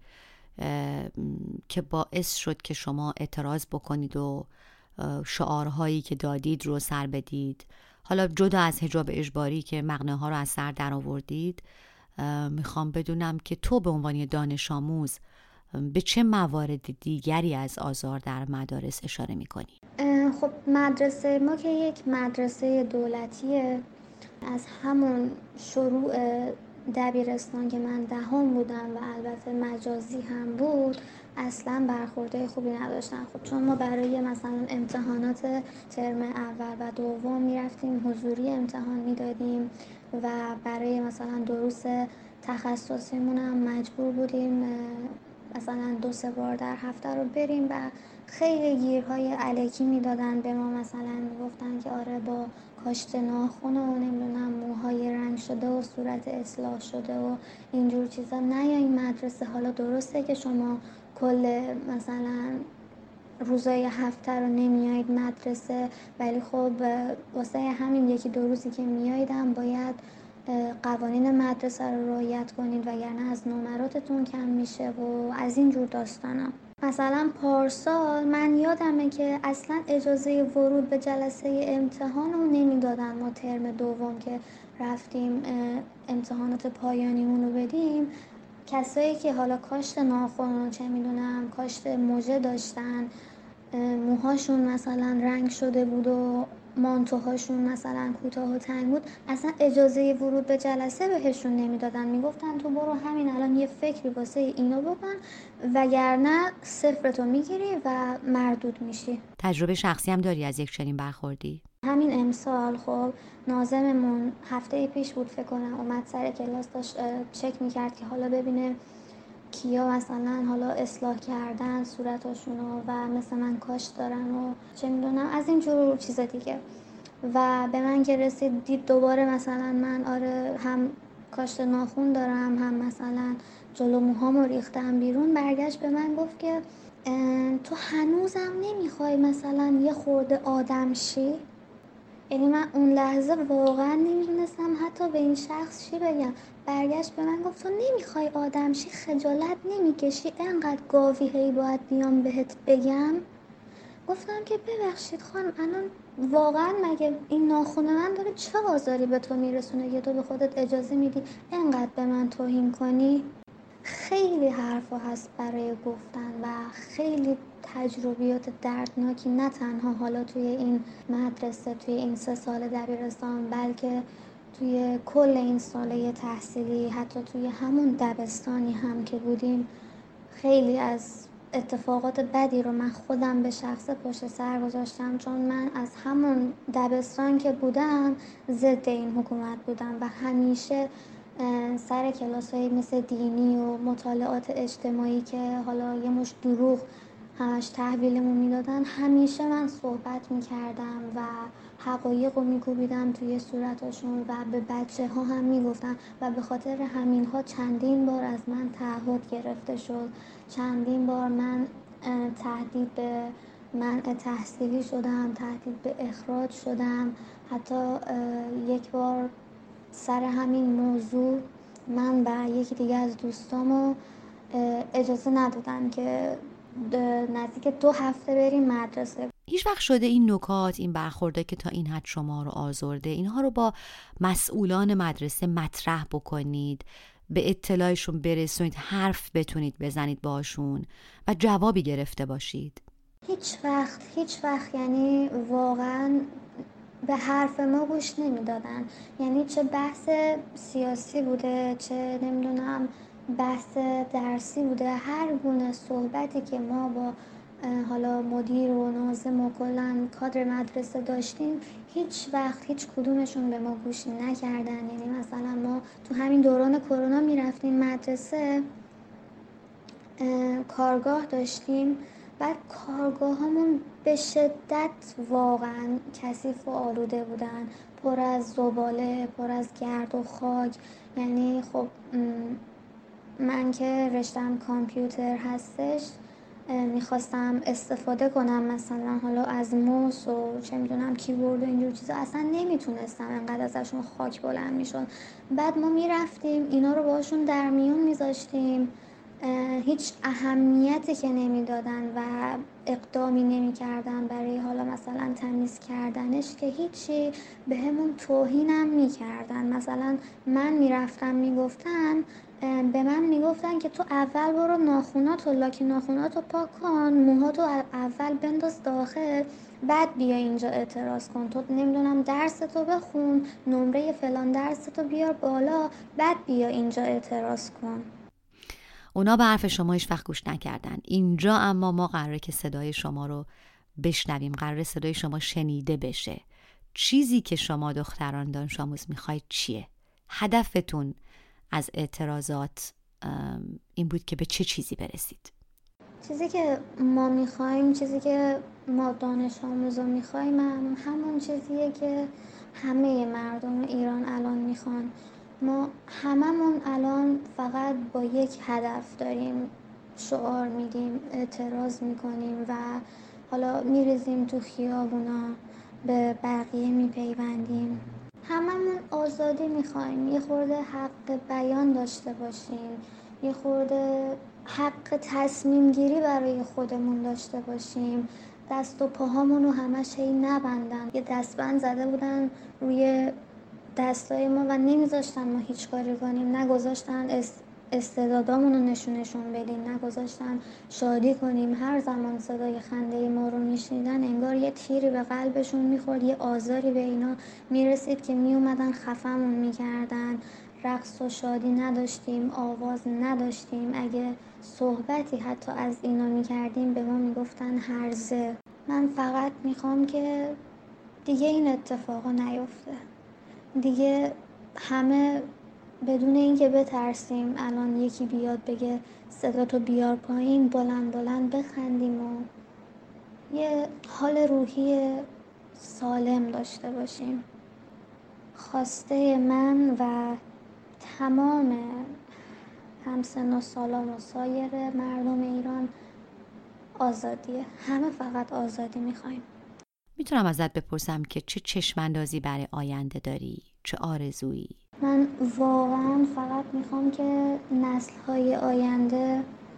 که باعث شد که شما اعتراض بکنید و شعارهایی که دادید رو سر بدید؟ حالا جدا از حجاب اجباری که مقنعه ها رو از سر در آوردید، میخوام بدونم که تو به عنوان دانش آموز به چه موارد دیگری از آزار در مدارس اشاره میکنی؟ خب مدرسه ما که یک مدرسه دولتیه، از همون شروع دبیرستان که من دهم بودم و البته مجازی هم بود اصلا برخورده خوبی نداشتن. خب چون ما برای مثلا امتحانات ترم اول و دوم میرفتیم حضوری امتحان میدادیم و برای مثلا دروس تخصصیمون هم مجبور بودیم مثلا دو سه بار در هفته رو بریم و خیلی گیرهای الکی میدادن به ما. مثلا میگفتن که آره با کاشت ناخن و نمیدونم موهای رنگ شده و صورت اصلاح شده و اینجور چیزا نه یا این مدرسه. حالا درسته که شما کل مثلا روزای هفته رو نمیایید مدرسه، ولی خب واسه همین یکی دو روزی که میاییدم باید قوانین مدرسه رو رعایت کنید وگرنه از نمراتتون کم میشه و از این جور داستانا. مثلا پارسال من یادمه که اصلا اجازه ورود به جلسه امتحان رو نمیدادن. ما ترم دوم که رفتیم امتحانات پایانیمون رو بدیم، کسایی که حالا کاشت ناخن چه میدونم کاشت موجه داشتن موهاشون مثلا رنگ شده بود و مانتوهاشون مثلا کوتاه و تنگ بود، اصلا اجازه ورود به جلسه بهشون نمیدادن، میگفتن تو برو همین الان یه فکری واسه اینو بکن وگرنه صفرتو میگیری و مردود میشی. تجربه شخصی هم داری از یک چنین برخوردی؟ همین امسال خب ناظممون هفته پیش بود فکر کنم اومد سر کلاس داشت چک میکرد که حالا ببینه کیا مثلا حالا اصلاح کردن صورتاشونو و مثل من کاش دارن و چه میدونم از این جور چیز دیگه، و به من که رسید دید دوباره مثلا من آره هم کاشت ناخون دارم هم مثلا جلو موهامو ریختم بیرون، برگشت به من گفت که تو هنوزم نمیخوای مثلا یه خورده آدم شی؟ یعنی من اون لحظه واقعا نمیدونستم حتی به این شخص چی بگم. برگشت به من گفت تو نمیخوای آدم شی، خجالت نمیکشی انقدر گاوی هی باید بیام بهت بگم؟ گفتم که ببخشید خانم الان واقعا مگه این ناخن من داره چه آزاری به تو میرسونه که تو به خودت اجازه میدی انقدر به من توهین کنی؟ خیلی حرفا هست برای گفتن و خیلی تجربیات دردناکی، نه تنها حالا توی این مدرسه توی این سه سال دبیرستان بلکه توی کل این ساله تحصیلی، حتی توی همون دبستانی هم که بودیم خیلی از اتفاقات بدی رو من خودم به شخص پشت سر گذاشتم، چون من از همون دبستان که بودم ضد این حکومت بودم و همیشه سر کلاس‌های مثل دینی و مطالعات اجتماعی که حالا یه مش دروغ همش تحویلمون میدادن همیشه من صحبت میکردم و حقایق رو میکوبیدم توی صورتاشون و به بچه ها هم میگفتم و به خاطر همین ها چندین بار از من تعهد گرفته شد، چندین بار من تهدید به منع تحصیلی شدم، تهدید به اخراج شدم، حتی یک بار سر همین موضوع من و یکی دیگه از دوستامو اجازه ندادن که نزدیک دو هفته بریم مدرسه. هیچ وقت شده این نکات، این برخورده که تا این حد شما رو آزرده، اینها رو با مسئولان مدرسه مطرح بکنید، به اطلاعشون برسونید، حرف بتونید بزنید باشون و جوابی گرفته باشید؟ هیچ وقت هیچ وقت یعنی واقعا به حرف ما گوش نمیدادن، یعنی چه بحث سیاسی بوده چه نمیدونم بحث درسی بوده، هر گونه صحبتی که ما با حالا مدیر و ناظم و کلن کادر مدرسه داشتیم هیچ وقت هیچ کدومشون به ما گوش نکردن. یعنی مثلا ما تو همین دوران کرونا میرفتیم مدرسه، کارگاه داشتیم، بعد کارگاه همون به شدت واقعا کثیف و آلوده بودن، پر از زباله، پر از گرد و خاک. یعنی خب من که رشتم کامپیوتر هستش میخواستم استفاده کنم مثلا حالا از موس و چه میدونم کیبورد و اینجور چیزا، اصلا نمیتونستم، انقدر ازشون خاک بلند میشد. بعد ما میرفتیم اینا رو باشون در میون میذاشتیم، هیچ اهمیتی که نمیدادن و اقدامی نمیکردن برای حالا مثلا تمیز کردنش که هیچی، به همون توهینم میکردن. مثلا من میرفتم میگفتن به من میگفتن که تو اول برو ناخوناتو لاک ناخوناتو پاک کن، موهاتو اول بنداز داخل، بعد بیا اینجا اعتراض کن، تو نمیدونم درستو بخون، نمره فلان درستو بیار بالا، بعد بیا اینجا اعتراض کن. اونا به حرف شما هیچ وقت گوش نکردن. اینجا اما ما قراره که صدای شما رو بشنویم، قراره صدای شما شنیده بشه. چیزی که شما دختران دانش آموز میخواید چیه؟ هدفتون از اعتراضات این بود که به چه چیزی برسید؟ چیزی که ما میخوایم، چیزی که ما دانش آموزا میخوایم همون چیزیه که همه مردم ایران الان میخوان. ما هممون الان فقط با یک هدف داریم شعار میدیم، اعتراض میکنیم و حالا میریزیم تو خیابونا، به بقیه میپیوندیم. هممون آزادی میخوایم، یه خورده حق بیان داشته باشیم، یه خورده حق تصمیم گیری برای خودمون داشته باشیم، دست و پاهامون رو همش هی نبندن. یه دستبند زده بودن روی دستای ما و نمیذاشتن ما هیچ کاری کنیم، نگذاشتن استعدادامون رو نشونشون بدیم، نگذاشتن شادی کنیم. هر زمان صدای خنده ما رو میشنیدن انگار یه تیری به قلبشون میخورد، یه آزاری به اینا میرسید که میومدن خفمون میکردن. رقص و شادی نداشتیم، آواز نداشتیم، اگه صحبتی حتی از اینا میکردیم به ما میگفتن هرزه. من فقط میخوام که دیگه این اتفاقا نیفته، دیگه همه بدون اینکه بترسیم الان یکی بیاد بگه صداتو بیار پایین، بلند بلند بخندیم و یه حال روحی سالم داشته باشیم. خواسته من و تمام همسن و سالان و سایر مردم ایران آزادیه. همه فقط آزادی میخوایم. میتونم ازت بپرسم که چه چشماندازی برای آینده داری؟ چه آرزویی؟ من واقعا فقط میخوام که نسل‌های آینده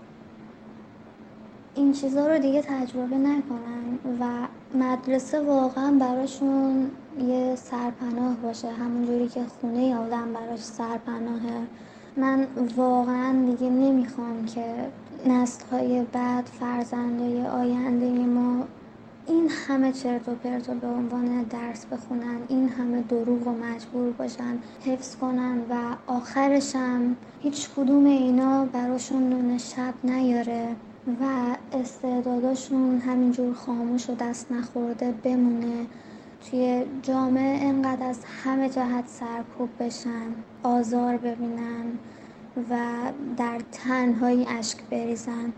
این چیزا رو دیگه تجربه نکنن و مدرسه واقعا براشون یه سرپناه باشه، همونجوری که خونه آدم براش سرپناهه. من واقعا دیگه نمیخوام که نسل‌های بعد، فرزندای آینده ما این همه چرت و پرت به عنوان درس بخونن، این همه دروغ و مجبور باشن حفظ کنن و آخرش هم هیچ کدوم اینا براشون نون شب نیاره و استعداداشون همینجور خاموش و دست نخورده بمونه، توی جامعه انقدر از همه جهت سرکوب بشن، آزار ببینن و در تنهایی اشک بریزن.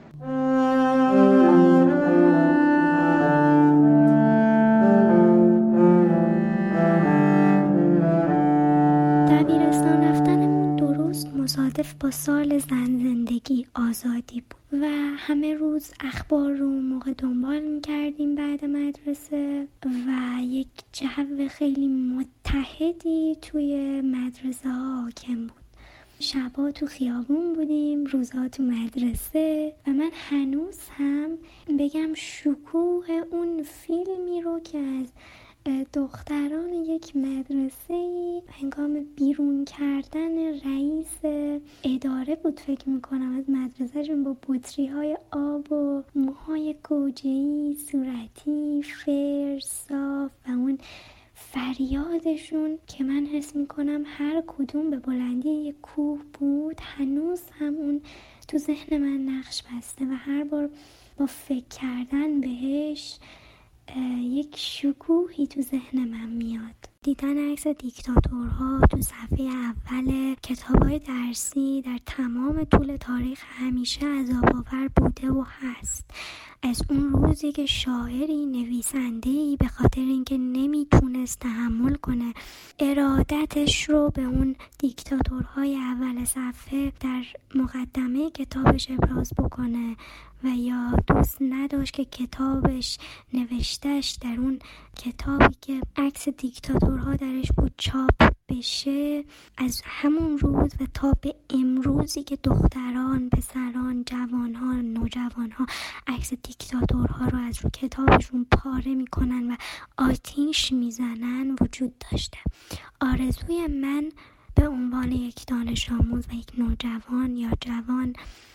دبیرستان رفتنمون درست مصادف با سال زن زندگی آزادی بود و همه روز اخبار رو موقع دنبال میکردیم بعد مدرسه و یک جو خیلی متحدی توی مدرسه ها حاکم بود. شبا تو خیابون بودیم، روزا تو مدرسه و من هنوز هم بگم شکوه اون فیلمی رو که از دختران یک مدرسه هنگام بیرون کردن رئیس اداره بود فکر میکنم از مدرسهشون با بطری های آب و موهای گوجه‌ای، صورتی فر صاف و اون فریادشون که من حس میکنم هر کدوم به بلندی یک کوه بود، هنوز هم اون تو ذهن من نقش بسته و هر بار با فکر کردن بهش یک شکوهی تو ذهن من میاد. دیدن عکس دیکتاتورها تو صفحه اول کتاب‌های درسی در تمام طول تاریخ همیشه عذاب‌آور بوده و هست. از اون روزی که شاعری، نویسنده‌ای به خاطر اینکه نمیتونست تحمل کنه ارادتش رو به اون دیکتاتورهای اول صفحه در مقدمه کتابش ابراز بکنه و یا دوست نداشت که کتابش نوشتش در اون کتابی که عکس دیکتاتورها درش بود چاپ بشه، از همون روز و تا به امروزی که دختران، پسران، جوانها، نوجوانها عکس دیکتاتورها رو از رو کتابشون پاره میکنن و آتیش میزنن وجود داشته. آرزوی من به عنوان یک دانش آموز و یک نوجوان یا جوان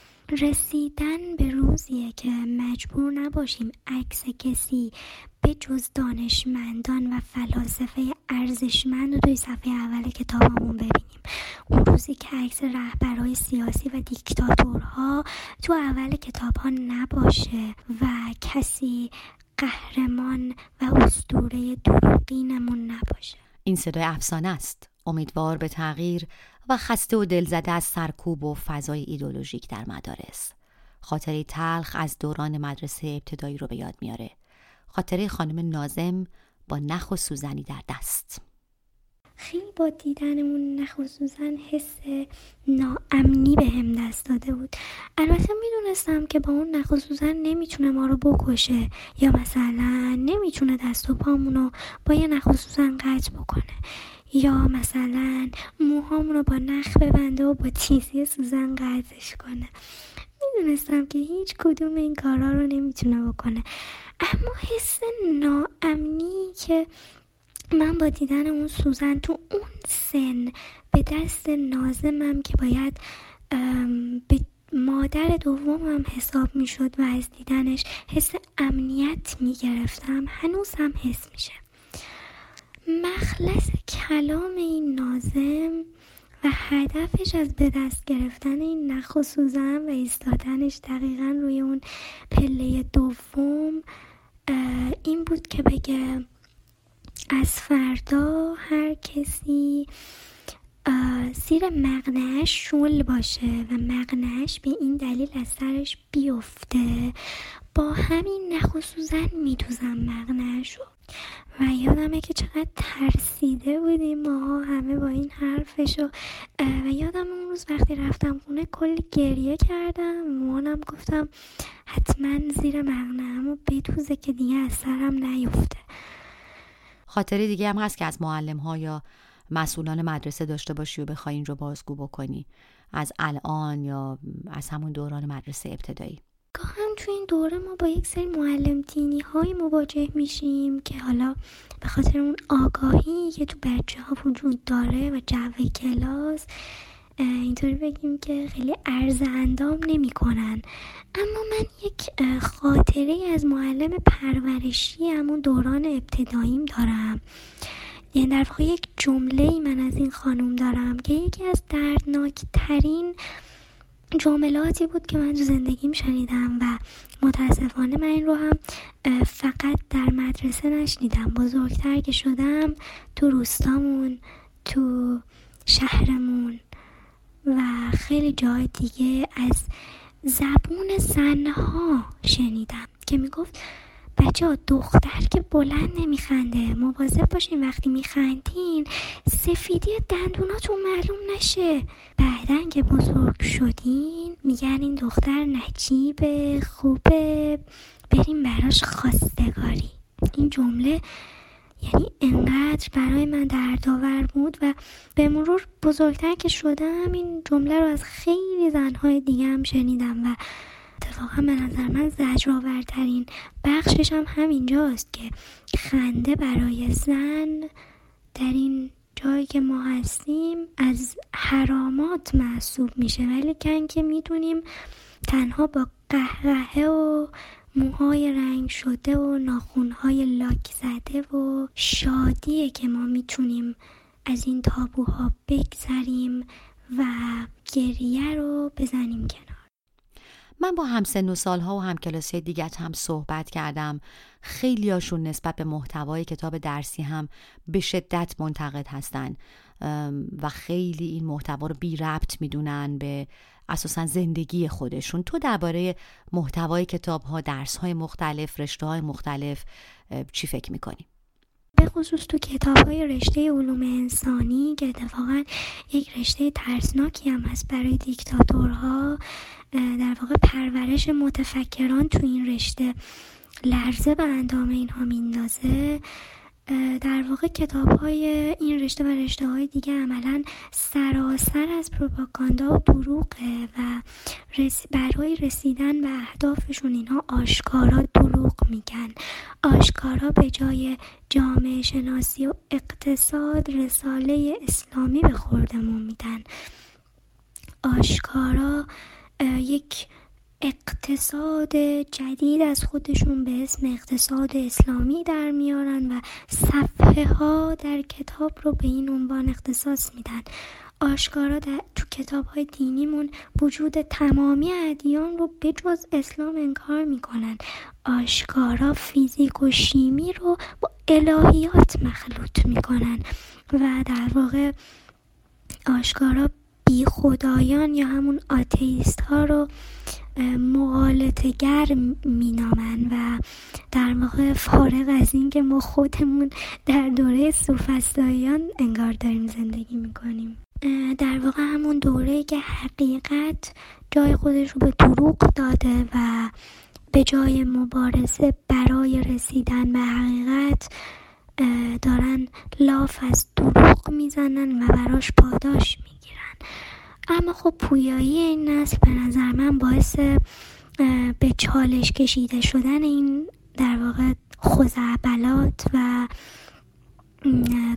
رسیدن به روزیه که مجبور نباشیم عکس کسی به جز دانشمندان و فلاسفه ارزشمند رو توی صفحه اول کتابمون ببینیم. اون روزی که عکس رهبرهای سیاسی و دیکتاتورها تو اول کتابها نباشه و کسی قهرمان و اسطوره دروغینمون نباشه. این صدای افسانه است، امیدوار به تغییر و خسته و دلزده از سرکوب و فضای ایدئولوژیک در مدارس. خاطره تلخ از دوران مدرسه ابتدایی رو به یاد میاره. خاطره خانم ناظم با نخ و سوزنی در دست. خیلی با دیدنمون نخ و سوزن حس ناامنی به هم دست داده بود. البته میدونستم که با اون نخ و سوزن نمیتونه ما رو بکشه یا مثلا نمیتونه دست و پامونو با یه نخ و سوزن قطع بکنه یا مثلا موهامون رو با نخ ببنده و با تیزی سوزن قطعش کنه. میدونستم که هیچ کدوم این کارا رو نمیتونه بکنه، اما حس ناامنی که من با دیدن اون سوزن تو اون سن به دست ناظمم که باید به مادر دومم حساب می شد و از دیدنش حس امنیت می گرفتم. هنوز هم حس میشه. مخلص کلام این ناظم و هدفش از به دست گرفتن این نخ و سوزن و ایستادنش دقیقا روی اون پله دوم این بود که بگه از فردا هر کسی زیر مقنعش شل باشه و مقنعش به این دلیل از سرش بیفته، با همین نخ و سوزن میدوزم مقنعشو. و یادمه که چقدر ترسیده بودیم ماها همه با این حرفشو. و یادم اون روز وقتی رفتم خونه کلی گریه کردم، مامانم گفتم حتما زیر مقنعمو بدوزه که دیگه از سرم نیفته. خاطره دیگه هم هست که از معلم ها یا مسئولان مدرسه داشته باشی و بخوای این رو بازگو بکنی، از الان یا از همون دوران مدرسه ابتدایی؟ گاهن تو این دوره ما با یک سری معلم دینی های مواجه میشیم که حالا به خاطر اون آگاهی که تو بچه ها وجود داره و جو کلاس اینطوری بگیم که خیلی عرض اندام نمی کنن. اما من یک خاطره از معلم پرورشی همون دوران ابتداییم دارم. یعنی در واقع یک جمله‌ای من از این خانم دارم که یکی از دردناک ترین جملاتی بود که من تو زندگیم شنیدم و متاسفانه من این رو هم فقط در مدرسه نشنیدم. بزرگتر که شدم تو روستامون، تو شهرمون و خیلی جای دیگه از زبون زنها شنیدم که میگفت بچه ها دختر که بلند نمیخنده، مواظب باشین وقتی میخندین سفیدی دندوناتون معلوم نشه. بعدن که بزرگ شدین میگن این دختر نجیبه، خوبه، بریم براش خواستگاری. این جمله یعنی انقدر برای من دردآور بود و به مرور بزرگتر که شدم این جمله رو از خیلی زنهای دیگه هم شنیدم و اتفاقا به نظر من زجرآورترین بخشش هم همینجاست که خنده برای زن در این جایی که ما هستیم از حرامات محسوب میشه، ولی کن که میدونیم تنها با قهقهه و موهای رنگ شده و ناخونهای لاک زده و شادیه که ما میتونیم از این تابوها بگذریم و گریه رو بزنیم کنار. من با همسن و سالها و همکلاسی دیگت هم صحبت کردم. خیلی هاشون نسبت به محتوای کتاب درسی هم به شدت منتقد هستن و خیلی این محتوا رو بی ربط میدونن به اساساً زندگی خودشون. تو درباره محتوای کتاب‌ها، درس‌های مختلف، رشته‌های مختلف چی فکر می‌کنی؟ به خصوص تو کتاب‌های رشته علوم انسانی که اتفاقاً یک رشته ترسناکی هم هست برای دیکتاتورها، در واقع پرورش متفکران تو این رشته لرزه به اندام اینها میندازه. در واقع کتاب‌های این رشته و رشته‌های دیگه عملاً سراسر از پروپاگاندا و دروغه و رس... برای رسیدن به اهدافشون اینها آشکارا دروغ میگن، آشکارا به جای جامعه شناسی و اقتصاد رساله اسلامی به خوردمون میدن، آشکارا یک اقتصاد جدید از خودشون به اسم اقتصاد اسلامی در میارن و صفحه ها در کتاب رو به این عنوان اختصاص میدن. آشکارا در تو کتاب های دینیمون وجود تمامی ادیان رو به جز اسلام انکار میکنن. آشکارا فیزیک و شیمی رو با الهیات مخلوط میکنن و در واقع آشکارا بی خدایان یا همون آتئیست ها رو مغالطه‌گر مینامن و در واقع فارغ از این که ما خودمون در دوره سوفسطائیان انگار داریم زندگی میکنیم. در واقع همون دوره‌ای که حقیقت جای خودش رو به دروغ داده و به جای مبارزه برای رسیدن به حقیقت دارن لاف از دروغ میزنن و براش پاداش میگیرن. اما خب پویایی این نسل به نظر من باعث به چالش کشیده شدن این در واقع خزعبلات و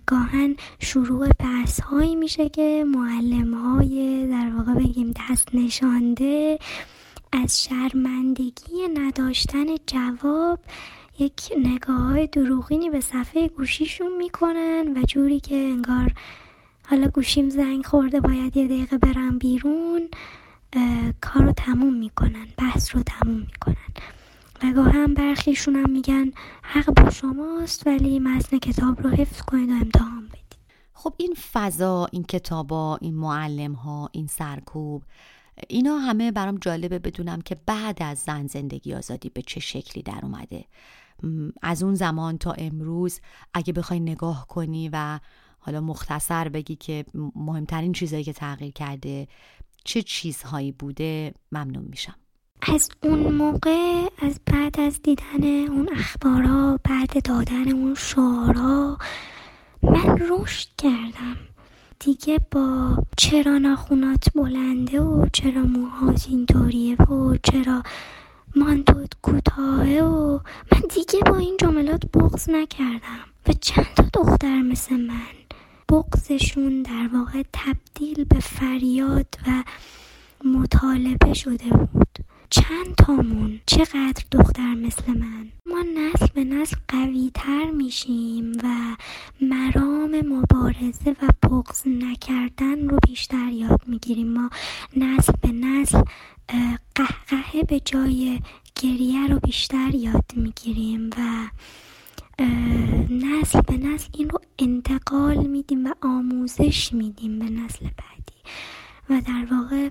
گاهن شروع بحث هایی میشه که معلم های در واقع بگیم دست نشانده از شرمندگی نداشتن جواب یک نگاه های دروغینی به صفحه گوشیشون میکنن و جوری که انگار حالا گوشیم زنگ خورده باید یه دقیقه برم بیرون کار رو تموم میکنن، بحث رو تموم میکنن. و گاه هم برخیشون هم میگن حق با شماست ولی متن کتاب رو حفظ کنید و امتحان بدید. خب این فضا، این کتابا، این معلم ها، این سرکوب، اینا همه برام جالبه بدونم که بعد از زن زندگی آزادی به چه شکلی در اومده. از اون زمان تا امروز اگه بخوای نگاه کنی و حالا مختصر بگی که مهمترین چیزایی که تغییر کرده چه چیزهایی بوده، ممنون میشم. از اون موقع، از بعد از دیدن اون اخبارها، بعد دادن اون شعارها، من رشد کردم. دیگه با چرا ناخونات بلنده و چرا موهات اینطوریه و چرا مانتوت کوتاهه و من دیگه با این جملات بغض نکردم و چند تا دختر مثل من بغضشون در واقع تبدیل به فریاد و مطالبه شده بود. چند تامون، چقدر دختر مثل من. ما نسل به نسل قوی تر میشیم و مرام مبارزه و بغض نکردن رو بیشتر یاد میگیریم. ما نسل به نسل قهقهه به جای گریه رو بیشتر یاد میگیریم و نسل به نسل این رو انتقال میدیم و آموزش میدیم به نسل بعدی و در واقع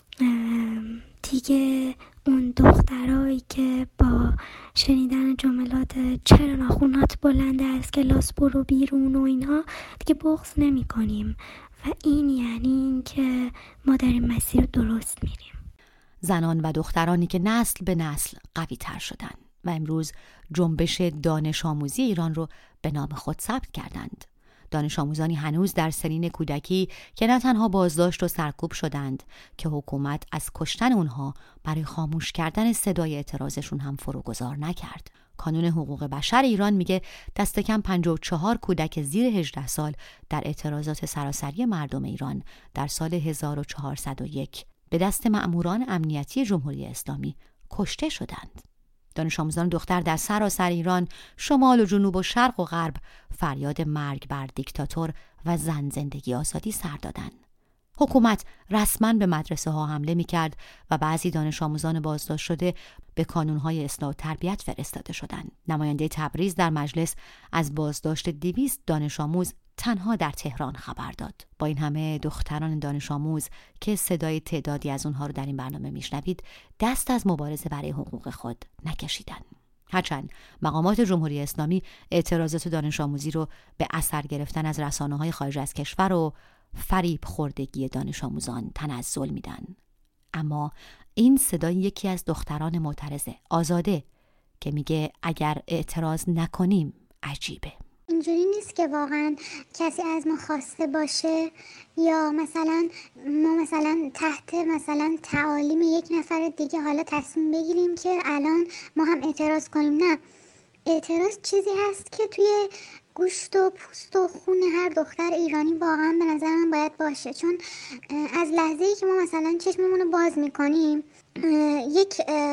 دیگه اون دخترایی که با شنیدن جملات چرا ناخونات بلنده از کلاس برو بیرون و اینها دیگه بغض نمی کنیم و این یعنی این که ما داریم مسیر درست میریم. زنان و دخترانی که نسل به نسل قوی تر شدن و امروز جنبش دانش آموزی ایران رو به نام خود ثبت کردند. دانش آموزانی هنوز در سنین کودکی که نه تنها بازداشت و سرکوب شدند که حکومت از کشتن اونها برای خاموش کردن صدای اعتراضشون هم فروگذار نکرد. کانون حقوق بشر ایران میگه دست کم پنجاه و چهار کودک زیر هجده سال در اعتراضات سراسری مردم ایران در سال هزار و چهارصد و یک به دست مأموران امنیتی جمهوری اسلامی کشته شدند. دانش آموزان دختر در سراسر ایران، شمال و جنوب و شرق و غرب فریاد مرگ بر دیکتاتور و زن زندگی آزادی سر دادند. حکومت رسما به مدرسه ها حمله می کرد و بعضی دانش آموزان بازداشت شده به کانونهای اصلاح و تربیت فرستاده شدند. نماینده تبریز در مجلس از بازداشت دویست دانش آموز تنها در تهران خبر داد. با این همه دختران دانش آموز که صدای تعدادی از اونها رو در این برنامه میشنوید دست از مبارزه برای حقوق خود نکشیدن. هرچند مقامات جمهوری اسلامی اعتراضات دانش آموزی رو به اثر گرفتن از رسانه‌های خارج از کشور و فریب خوردگی دانش آموزان تنزل میدن، اما این صدای یکی از دختران معترض آزاده که میگه اگر اعتراض نکنیم عجیبه. اینجوری نیست که واقعا کسی از ما خواسته باشه یا مثلا ما مثلا تحت مثلا تعالیم یک نفر دیگه حالا تصمیم بگیریم که الان ما هم اعتراض کنیم. نه، اعتراض چیزی هست که توی گوشت و پوست و خون هر دختر ایرانی واقعا به نظر من باید باشه، چون از لحظه‌ای که ما مثلا چشممون رو باز میکنیم یک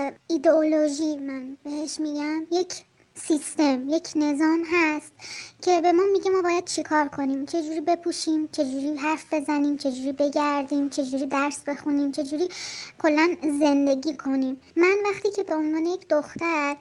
ایدئولوژی، من بهش میگم یک سیستم، یک نظام هست که به ما میگه ما باید چیکار کنیم، چجوری بپوشیم، چجوری حرف بزنیم، چجوری بگردیم، چجوری درس بخونیم، چجوری کلا زندگی کنیم. من وقتی که به عنوان یک دختر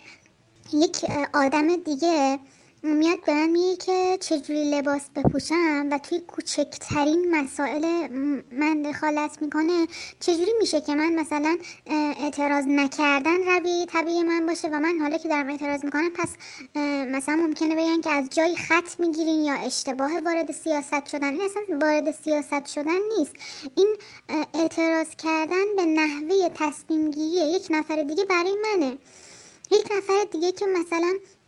یک آدم دیگه میاد به من میگه که چجوری لباس بپوشم و توی کوچکترین مسائل من دخالت میکنه، چجوری میشه که من مثلا اعتراض نکردن رویه طبیعی من باشه و من حالا که دارم اعتراض میکنم پس مثلا ممکنه بگن که از جای خط میگیرین یا اشتباه وارد سیاست شدن. این اصلا وارد سیاست شدن نیست، این اعتراض کردن به نحوه تصمیم گیری یک نفر دیگه برای منه، یک نفر دیگه که مثلا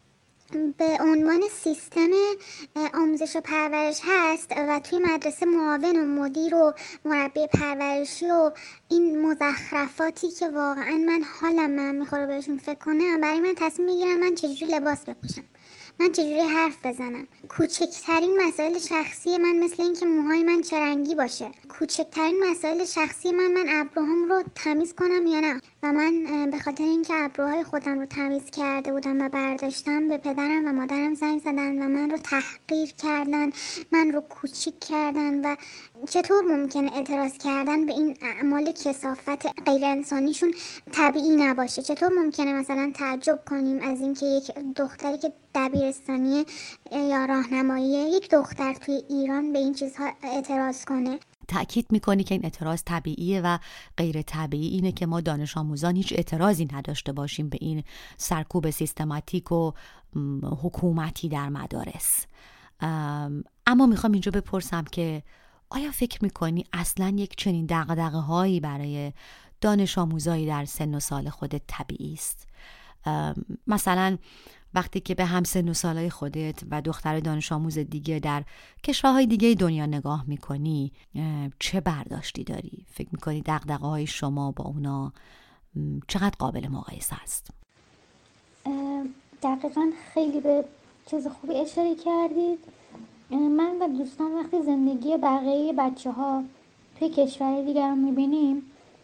به عنوان سیستم آموزش و پرورش هست و توی مدرسه معاون و مدیر و مربی پرورشی و این مزخرفاتی که واقعا من حالم من میخوره بهشون فکر کنم، برای من تصمیم میگیرم من چجوری لباس بپوشم. من چجوری حرف بزنم. کوچکترین مسائل شخصی من مثل این که موهای من چه رنگی باشه، کوچکترین مسائل شخصی من من ابروهام رو تمیز کنم یا نه. و من به خاطر اینکه ابروهای خودم رو تمیز کرده بودم و برداشتم، به پدرم و مادرم زنگ زدن و من رو تحقیر کردن، من رو کوچیک کردن. و چطور ممکنه اعتراض کردن به این اعمال کثافت غیر انسانیشون طبیعی نباشه؟ چطور ممکنه مثلا تعجب کنیم از اینکه یک دختری که دبیرستانیه یا راهنماییه، یک دختر توی ایران به این چیزها اعتراض کنه؟ تأکید میکنی که این اعتراض طبیعیه و غیر طبیعی اینه که ما دانش آموزان هیچ اعتراضی نداشته باشیم به این سرکوب سیستماتیک و حکومتی در مدارس. اما میخوام اینجا بپرسم که آیا فکر میکنی اصلا یک چنین دغدغه هایی برای دانش آموزایی در سن و سال خودت طبیعی است؟ مثلا وقتی که به هم سن و سالای خودت و دختر دانش آموز دیگه در کشورهای دیگه دنیا نگاه میکنی، چه برداشتی داری؟ فکر میکنی دغدغه های شما با اونا چقدر قابل مقایسه است؟ دقیقاً خیلی به چیز خوبی اشاره کردید. من و دوستان وقتی زندگی بقیه بچه ها توی کشور دیگر رو میبینیم،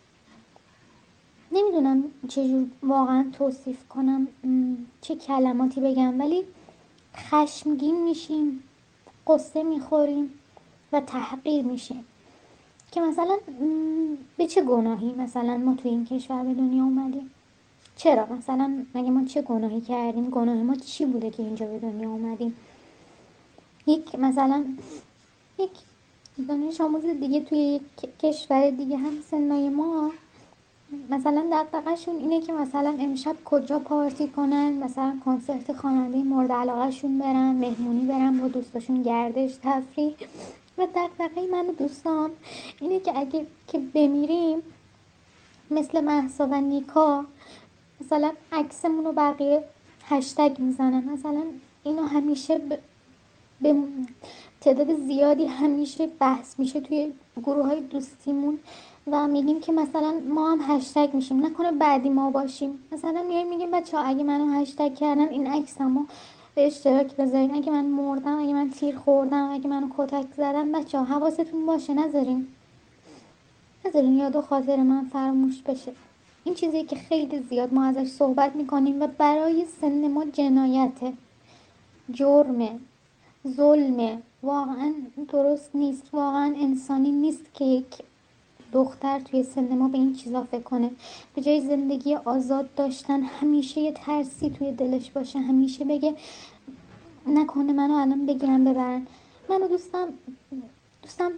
نمیدونم چجور واقعا توصیف کنم، چه کلماتی بگم، ولی خشمگین میشیم، قصه میخوریم و تحقیر میشیم که مثلا به چه گناهی مثلا ما توی این کشور به دنیا اومدیم؟ چرا مثلا مگه ما چه گناهی کردیم؟ گناه ما چی بوده که اینجا به دنیا اومدیم؟ یک مثلا یک دانش آموز دیگه توی یک کشور دیگه هم سنای ما مثلا دغدغه‌شون اینه که مثلا امشب کجا پارتی کنن، مثلا کنسرت خواننده مورد علاقه‌شون برن، مهمونی برن با دوستاشون، گردش، تفریح. و دغدغه من و دوستام اینه که اگه که بمیریم مثل مهسا و نیکا مثلا عکسمون رو بقیه هشتگ میزنن. مثلا اینو همیشه ب... به تعداد زیادی همیشه بحث میشه توی گروه های دوستیمون و میگیم که مثلا ما هم هشتگ میشیم، نکنه بعدی ما باشیم. مثلا میایم میگیم بچه ها اگه منو هشتگ کردن این عکسمو به اشتراک بذارین، اگه من مردم، اگه من تیر خوردم، اگه منو کتک زدن، بچه ها حواستون باشه نذارین نذارین یاد و خاطر من فراموش بشه. این چیزی که خیلی زیاد ما ازش صحبت میکنیم و برای سن ما جنایته، جرمه، ظلمه، واقعا درست نیست، واقعا انسانی نیست که یک دختر توی سن ما به این چیزا فکر کنه. به جای زندگی آزاد داشتن همیشه یه ترسی توی دلش باشه، همیشه بگه نکنه منو الان بگیرن ببرن. منو دوستم دوستم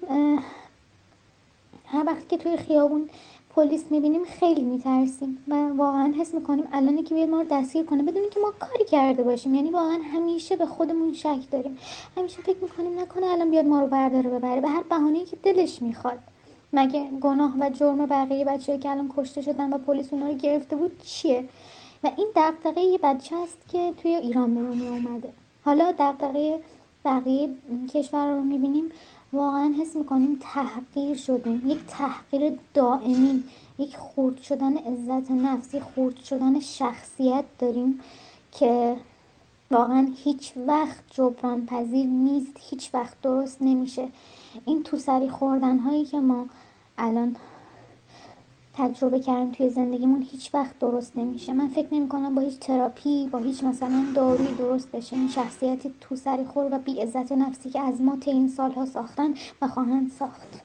هر وقت که توی خیابون پلیس میبینیم خیلی میترسیم و واقعا حس میکنیم الان که بیاد ما رو دستگیر کنه بدون که ما کاری کرده باشیم. یعنی واقعا همیشه به خودمون شک داریم، همیشه فکر میکنیم نکنه الان بیاد ما رو برداره ببره به هر بهانه‌ای که دلش میخواد. مگه گناه و جرم بقیه بچه‌ای که الان کشته شدن و پلیس اونا رو گرفته بود چیه؟ و این دغدغه یه بچه است که توی ایران به دنیا اومده. حالا دغدغه بقیه کشور رو میبینیم واقعا حس میکنیم تحقیر شدیم، یک تحقیر دائمی، یک خرد شدن عزت نفسی، خرد شدن شخصیت داریم که واقعا هیچ وقت جبران پذیر نیست، هیچ وقت درست نمیشه. این تو سری خوردن هایی که ما الان تجربه کردیم توی زندگیمون هیچ وقت درست نمیشه. من فکر نمی کنم با هیچ تراپی، با هیچ مثلا دارویی درست بشه این شخصیتی تو سری خور و بی عزت نفسی که از ما تا این سالها ساختن و خواهند ساخت.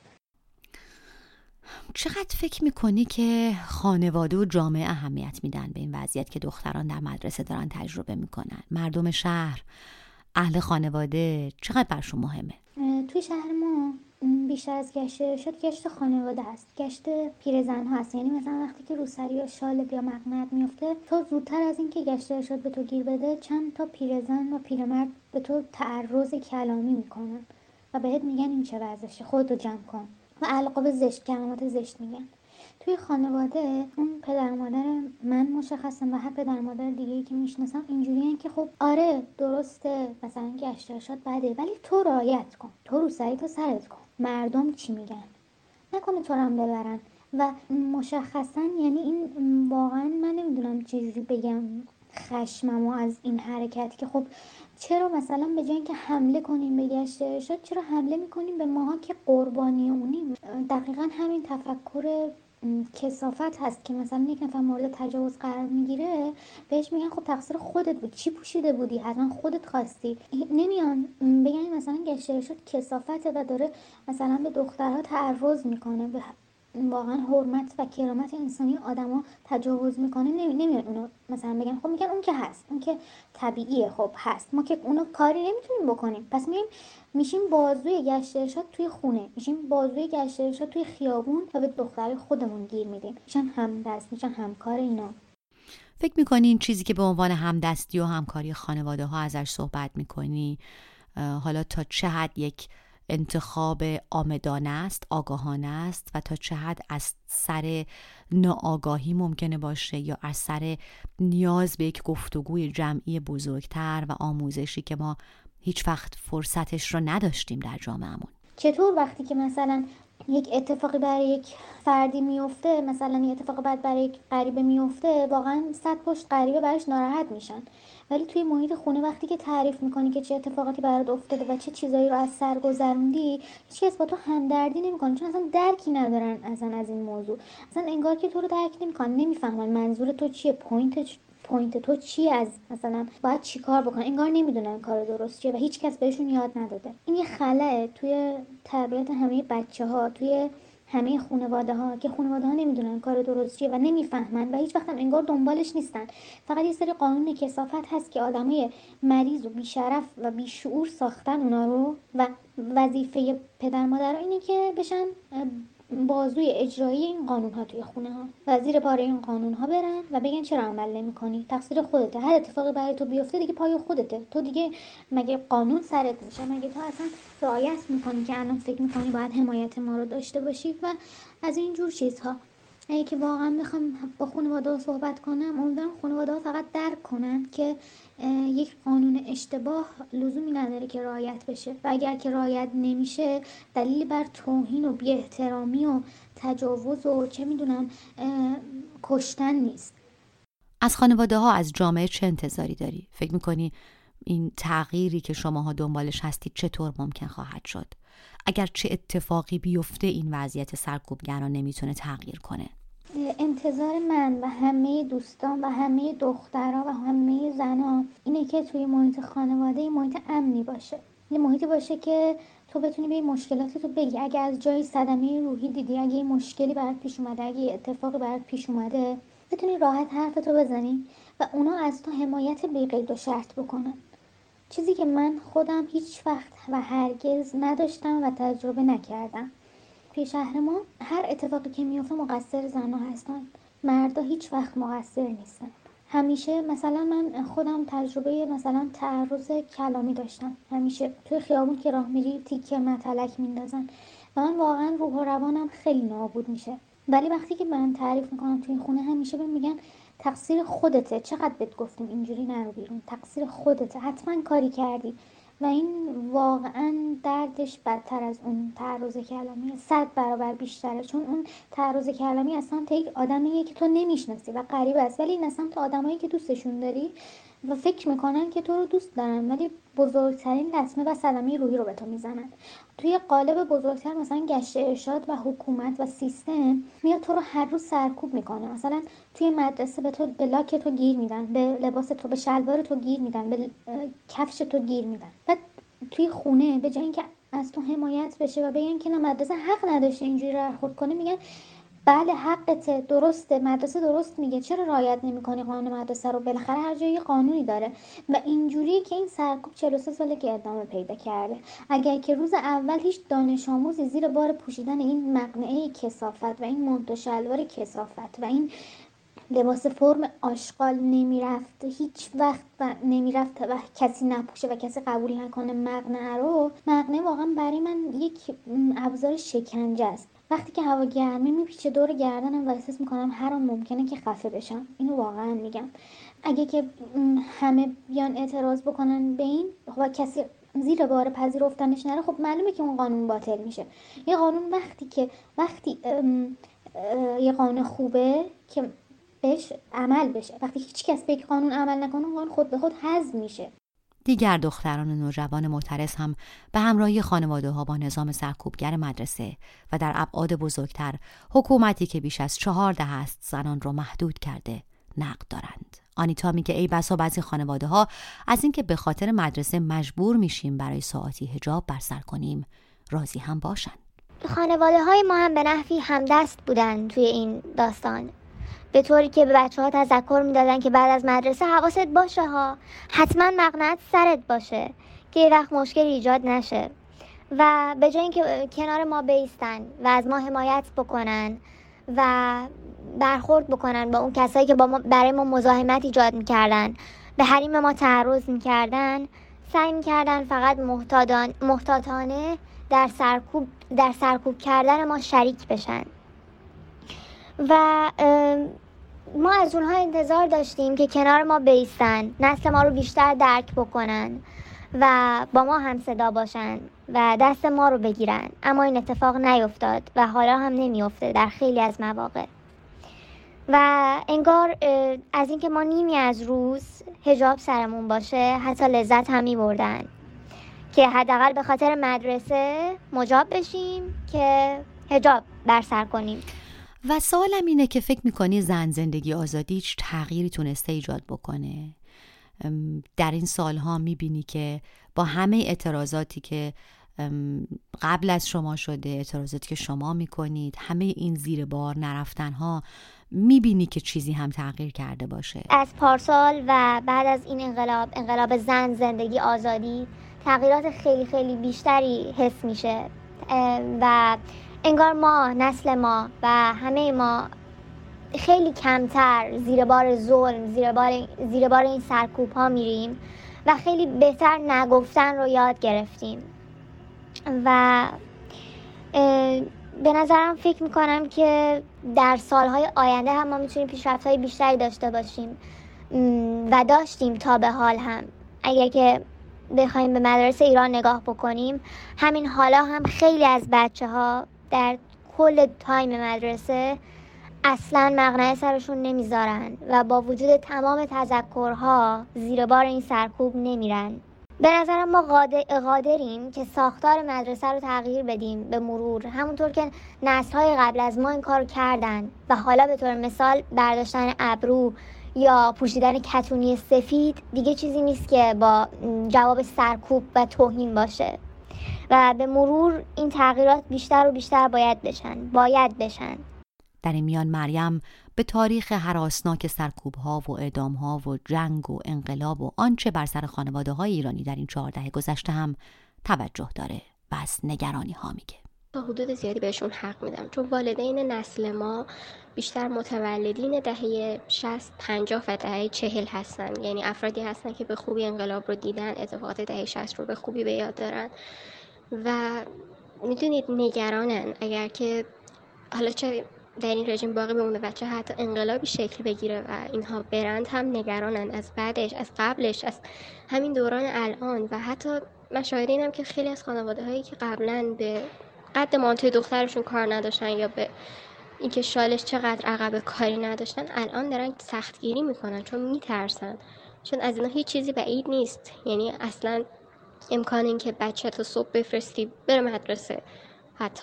چقدر فکر میکنی که خانواده و جامعه اهمیت میدن به این وضعیت که دختران در مدرسه دارن تجربه میکنن؟ مردم شهر، اهل خانواده، چقدر برشون مهمه؟ توی شهر ما بیشتر از گشت ارشاد گشت خانواده هست، گشت پیرزن ها هست. یعنی مثلا وقتی که روسری یا شال یا مقنعت میفته، تا زودتر از این که گشت ارشاد به تو گیر بده چند تا پیرزن و پیرمرد به تو تعرض کلامی میکنن و بهت میگن این چه وضعشه، خودتو جمع کن و القاب زشت، کلمات زشت میگن. توی خانواده اون پدر مادر من مشخصم و هر پدر مادر دیگه‌ای که میشناسم اینجوریه که خب آره درسته مثلا گشت ارشاد بده ولی تو رعایت کن، تو روسری تو سرت کن، مردم چی میگن نکنه تو رو هم ببرن. و مشخصا یعنی این واقعا من نمیدونم چجوری بگم، خشممو از این حرکت که خب چرا مثلا به جای اینکه حمله کنیم به گشت ارشاد چرا حمله میکنیم به ماها که قربانی اونیم. دقیقا همین تفکر کثافت هست که مثلا یک نفر مورد تجاوز قرار میگیره بهش میگن خب تقصیر خودت بود، چی پوشیده بودی، حتما خودت خواستی. نمیان بگن مثلا گشت ارشاد کثافته و داره مثلا به دخترها تعرض میکنه، به واقعا حرمت و کرامت انسانی آدما تجاوز میکنه. نمیان اونو مثلا بگن خب، میگن اون که هست، اون که طبیعیه، خب هست، ما که اونو کاری نمیتونیم بکنیم. پس میگیم میشیم بازوی گشت ارشاد توی خونه، میشیم بازوی گشت ارشاد توی خیابون و به دختر خودمون گیر میدیم، میشن همدست، میشن همکار اینا. فکر میکنی این چیزی که به عنوان همدستی و همکاری خانواده ها ازش صحبت میکنی حالا تا چه حد یک انتخاب آمدانه است، آگاهانه است و تا چه حد از سر ناآگاهی ممکنه باشه یا از سر نیاز به یک گفتگوی جمعی بزرگتر و آموزشی که ما هیچ وقت فرصتش رو نداشتیم در جامعهمون؟ چطور وقتی که مثلا یک اتفاقی برای یک فردی میفته، مثلا یک اتفاق بعد برای یک غریبه میفته، واقعا صد پشت غریبه براش ناراحت میشن، ولی توی محیط خونه وقتی که تعریف میکنی که چه اتفاقاتی برات افتاده و چه چیزایی رو از سر گذروندی، هیچ کس با تو همدردی نمیکنه، چون اصلا درکی ندارن اصلا از این موضوع، اصلا انگار که تو رو درک نمیکنن، نمیفهمن منظور تو چیه، پوینت پوینت تو چیه، از مثلا باید چی کار بکنن، انگار نمیدونن کار درست چیه و هیچ کس بهشون یاد نداده. این یه خلأ توی تربیت همه بچه‌ها، توی همه خانواده ها که خانواده ها نمیدونن کار درست چیه و نمیفهمن و هیچ وقت هم انگار دنبالش نیستن. فقط یه سری قانون کثافت هست که آدمای مریض و بیشرف و بیشعور ساختن اونا رو و وظیفه پدر مادر اینه که بشن بازوی اجرایی این قانون ها توی خونه ها و زیر بار این قانون ها برن و بگن چرا عمل نمی کنی، تقصیر خودته، هر اتفاقی برای تو بیفته دیگه پای خودته، تو دیگه مگه قانون سرت میشه، مگه تو اصلا رعایت میکنی که الان فکر میکنی باید حمایت ما رو داشته باشی و از این جور چیزها. اگه که واقعا میخوام با خانواده ها صحبت کنم، امیدوارم خانواده ها فقط درک کنن که یک قانون اشتباه لزومی نداره که رعایت بشه و اگر که رعایت نمیشه دلیلی بر توهین و بی احترامی و تجاوز و چه میدونم کشتن نیست. از خانواده ها، از جامعه چه انتظاری داری؟ فکر میکنی این تغییری که شماها دنبالش هستید چطور ممکن خواهد شد؟ اگر چه اتفاقی بیفته این وضعیت سرکوبگران نمیتونه تغییر کنه؟ انتظار من و همه دوستان و همه دخترها و همه زنها اینه که توی محیط خانواده یه محیط امنی باشه، یه محیطی باشه که تو بتونی به این مشکلاتتو بگی، اگه از جای صدمه روحی دیدی، اگه یه مشکلی برات پیش اومده، اگه یه اتفاقی برات پیش اومده، بتونی راحت حرفتو بزنی و اونا از تو حمایت بی قید و شرط بکنن. چیزی که من خودم هیچ وقت و هرگز نداشتم و تجربه نکردم. توی شهر ما هر اتفاقی که میفته مقصر زنها هستن، مردا هیچ وقت مقصر نیستن. همیشه مثلا من خودم تجربه مثلا تعرض کلامی داشتم، همیشه توی خیابون که راه میری تیکه متلک میندازن و من واقعا روح و روانم خیلی نابود میشه. ولی وقتی که من تعریف میکنم توی خونه همیشه بهم میگن تقصیر خودته، چقدر بهت گفتیم اینجوری نرو بیرون، تقصیر خودته، حتما کاری کردی. و این واقعا دردش بدتر از اون تعرض کلامی صد برابر بیشتره، چون اون تعرض کلامی اصلا تا یک آدمیه که تو نمیشناسی و غریب است، ولی این اصلا تا آدمایی که دوستشون داری و فکر میکنن که تو رو دوست دارن ولی بزرگترین لطمه و صدمه روحی رو به تو میزنن. توی قالب بزرگتر مثلا گشت ارشاد و حکومت و سیستم میاد تو رو هر روز سرکوب میکنه. مثلا توی مدرسه به تو به لاک تو گیر میدن، به لباس تو، به شلوار تو گیر میدن، به کفش تو گیر میدن. بعد توی خونه به جای اینکه از تو حمایت بشه و بگن که نه مدرسه حق نداشته اینجوری برخورد کنه، میگن بله حقته، درسته، مدرسه درست میگه، چرا رعایت نمی‌کنی قانون مدرسه رو؟ بالاخره هر جایی قانونی داره. و اینجوریه که این سرکوب چهل و سه ساله که ادامه پیدا کرده. اگر که روز اول هیچ دانش آموزی زیر بار پوشیدن این مقنعه کثافت و این منتو شلوار کثافت و این لباس فرم آشغال نمیرفت هیچ وقت و نمیرفت و کسی نپوشه و کسی قبول نکنه مقنعه رو، مقنعه واقعا برای من یک ابزار شکنجه است. وقتی که هوا گرمه میپیچه دور گردنم و احساس میکنم هر آن ممکنه که خفه بشم. اینو واقعا میگم. اگه که همه بیان اعتراض بکنن به این و کسی زیر بار پذیرفتنش نره، خب معلومه که اون قانون باطل میشه. یه قانون وقتی که وقتی ام ام یه قانون خوبه که بهش عمل بشه. وقتی هیچ کس به قانون عمل نکنه، قانون خود به خود حذف میشه. دیگر دختران نوجوان معترض هم به همراهی خانواده‌ها با نظام سرکوبگر مدرسه و در ابعاد بزرگتر حکومتی که بیش از چهار دهه است زنان را محدود کرده نقد دارند. آنیتا میگه ای بسا بعضی خانواده‌ها از اینکه به خاطر مدرسه مجبور میشیم برای ساعتی حجاب بر سر کنیم راضی هم باشند. خانواده های ما هم به نحوی همدست بودن توی این داستان، به طوری که به بچه ها تذکر میدادن که بعد از مدرسه حواست باشه ها، حتما مقنعت سرت باشه که یه وقت مشکل ایجاد نشه. و به جای اینکه کنار ما بیستن و از ما حمایت بکنن و برخورد بکنن با اون کسایی که با ما برای ما مزاحمت ایجاد میکردن، به حریم ما تعرض میکردن، سعی میکردن فقط محتاطانه محتاطانه در سرکوب در سرکوب کردن ما شریک بشن. و ما از اونها انتظار داشتیم که کنار ما بیستن، نسل ما رو بیشتر درک بکنن و با ما هم صدا باشن و دست ما رو بگیرن، اما این اتفاق نیفتاد و حالا هم نمیفته در خیلی از مواقع. و انگار از اینکه ما نیمی از روز حجاب سرمون باشه حتی لذت هم می‌بردن که حداقل به خاطر مدرسه مجاب بشیم که حجاب بر سر کنیم. و سوالم اینه که فکر میکنی زن زندگی آزادی هیچ تغییری تونسته ایجاد بکنه؟ در این سالها میبینی که با همه اعتراضاتی که قبل از شما شده، اعتراضاتی که شما میکنید، همه این زیر بار نرفتنها، میبینی که چیزی هم تغییر کرده باشه؟ از پارسال و بعد از این انقلاب انقلاب زن زندگی آزادی تغییرات خیلی خیلی بیشتری حس میشه و انگار ما، نسل ما و همه ما خیلی کمتر زیر بار ظلم، زیر بار, زیر بار این سرکوب ها میریم و خیلی بهتر نگفتن رو یاد گرفتیم. و به نظرم فکر میکنم که در سالهای آینده هم ما میتونیم پیشرفت‌های بیشتری داشته باشیم و داشتیم تا به حال هم. اگر که بخوایم به مدرسه ایران نگاه بکنیم، همین حالا هم خیلی از بچه ها در کل تایم مدرسه اصلا مقنعه سرشون نمیذارن و با وجود تمام تذکرها زیر بار این سرکوب نمیرن. به نظرم ما قادریم که ساختار مدرسه رو تغییر بدیم به مرور، همونطور که نسل‌های قبل از ما این کار کردن و حالا به طور مثال برداشتن ابرو یا پوشیدن کتونی سفید دیگه چیزی نیست که با جواب سرکوب و توهین باشه و به مرور این تغییرات بیشتر و بیشتر باید بشن باید بشن. در این میان مریم به تاریخ هراسناک سرکوب‌ها و اعدام‌ها و جنگ و انقلاب و آنچه بر سر خانواده‌های ایرانی در این چهار دهه گذشته هم توجه داره و از نگرانی‌ها میگه. تا حدود زیادی بهشون حق میدم، چون والدین نسل ما بیشتر متولدین دهه شصت، پنجاه و دهه چهل هستن، یعنی افرادی هستن که به خوبی انقلاب رو دیدن، اتفاقات دهه شصت رو به خوبی به یاد دارن و میدونید نگرانن اگر که حالا چه در این رژیم باقی بمونه و چه حتی انقلابی شکل بگیره و اینها برند، هم نگرانن از بعدش، از قبلش، از همین دوران الان. و حتی من شاهدینم که خیلی از خانواده هایی که قبلا به قد مانتوی دخترشون کار نداشتن یا به اینکه شالش چقدر عقب کاری نداشتن، الان دارن سختگیری میکنن چون میترسن، چون از اینا هیچ چیزی بعید نیست. یعنی اصلا امکان این که بچه تا صبح بفرستی بره مدرسه حتی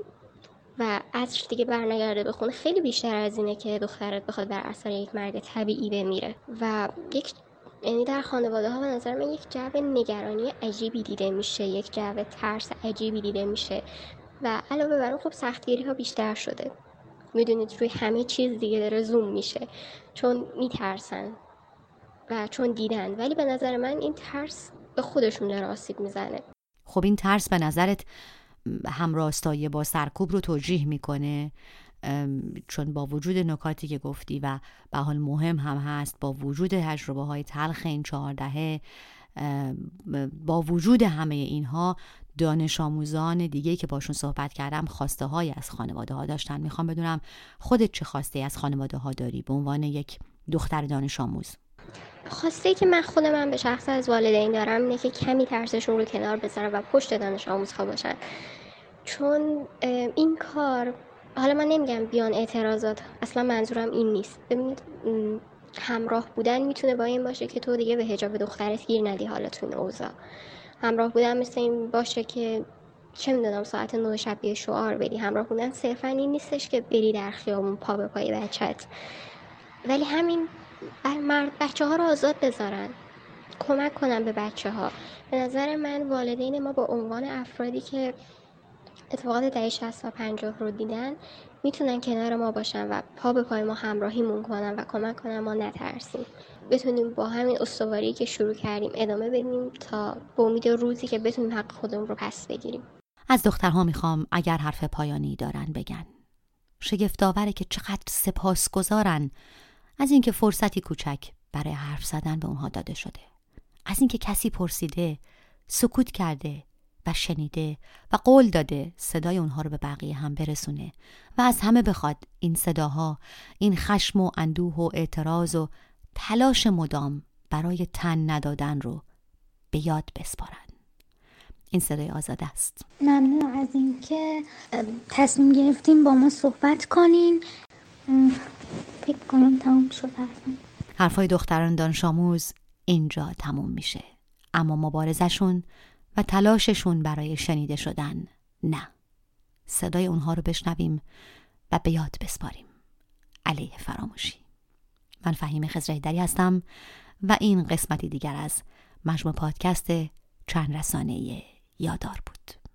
و عصر دیگه برنگرده به خونه خیلی بیشتر از اینه که دخترت بخواد بر اثر یک مرگ طبیعی بمیره. و یک یعنی در خانواده ها به نظر من یک جو نگرانی عجیبی دیده میشه، یک جو ترس عجیبی دیده میشه و علاوه بر اون خب سختگیری ها بیشتر شده. میدونید روی همه چیز دیگه داره زوم میشه چون میترسن و چون دیدن، ولی به نظر من این ترس به خودشون داره آسیب میزنه. خب این ترس به نظرت همراستایی با سرکوب رو توجیه میکنه؟ چون با وجود نکاتی که گفتی و به حال مهم هم هست، با وجود تجربه های تلخ این چهار دهه، با وجود همه اینها، دانش آموزان دیگه که باشون صحبت کردم خواسته های از خانواده ها داشتن. میخوام بدونم خودت چه خواسته از خانواده ها داری به عنوان یک دختر دانش آموز؟ خواسته که من خود من به شخص از والدین دارم اینه که کمی ترسشون رو کنار بذارن و پشت دانش آموزها باشن، چون این کار حالا من نمیگم بیان اعتراضات، اصلا منظورم این نیست. ببینید همراه بودن میتونه با این باشه که تو دیگه به حجاب دخترت گیر ندی. حالا تو این اوضاع همراه بودن مثل این باشه که چه میدونم ساعت نه شب یه شعار بدی. همراه بودن صرفا این نیستش که بری در خیابون پا به پای بچت، ولی همین مرد بچه ها رو آزاد بذارن، کمک کنن به بچه ها. به نظر من والدین ما با عنوان افرادی که اتفاقات دهه شصت و پنجاه رو دیدن میتونن کنار ما باشن و پا به پای ما همراهیمون کنن و کمک کنن ما نترسیم، بتونیم با همین استواری که شروع کردیم ادامه بدیم تا به امید روزی که بتونیم حق خودمون رو پس بگیریم. از دخترها میخوام اگر حرف پایانی دارن بگن. شگفت‌آوره که چقدر سپاسگزارن از اینکه فرصتی کوچک برای حرف زدن به اونها داده شده، از اینکه کسی پرسیده، سکوت کرده و شنیده و قول داده صدای اونها رو به بقیه هم برسونه و از همه بخواد این صداها، این خشم و اندوه و اعتراض و تلاش مدام برای تن ندادن رو به یاد بسپارن. این صدای آزاده است. ممنون از اینکه تصمیم گرفتیم با ما صحبت کنین. فکر کنم تموم شد حرفم. حرفای دختران دانش آموز اینجا تموم میشه، اما مبارزشون و تلاششون برای شنیده شدن نه. صدای اونها رو بشنویم و به یاد بسپاریم. علیه فراموشی. من فهیم خضرهیدری هستم و این قسمتی دیگر از مجموع پادکست چند رسانه یادار بود.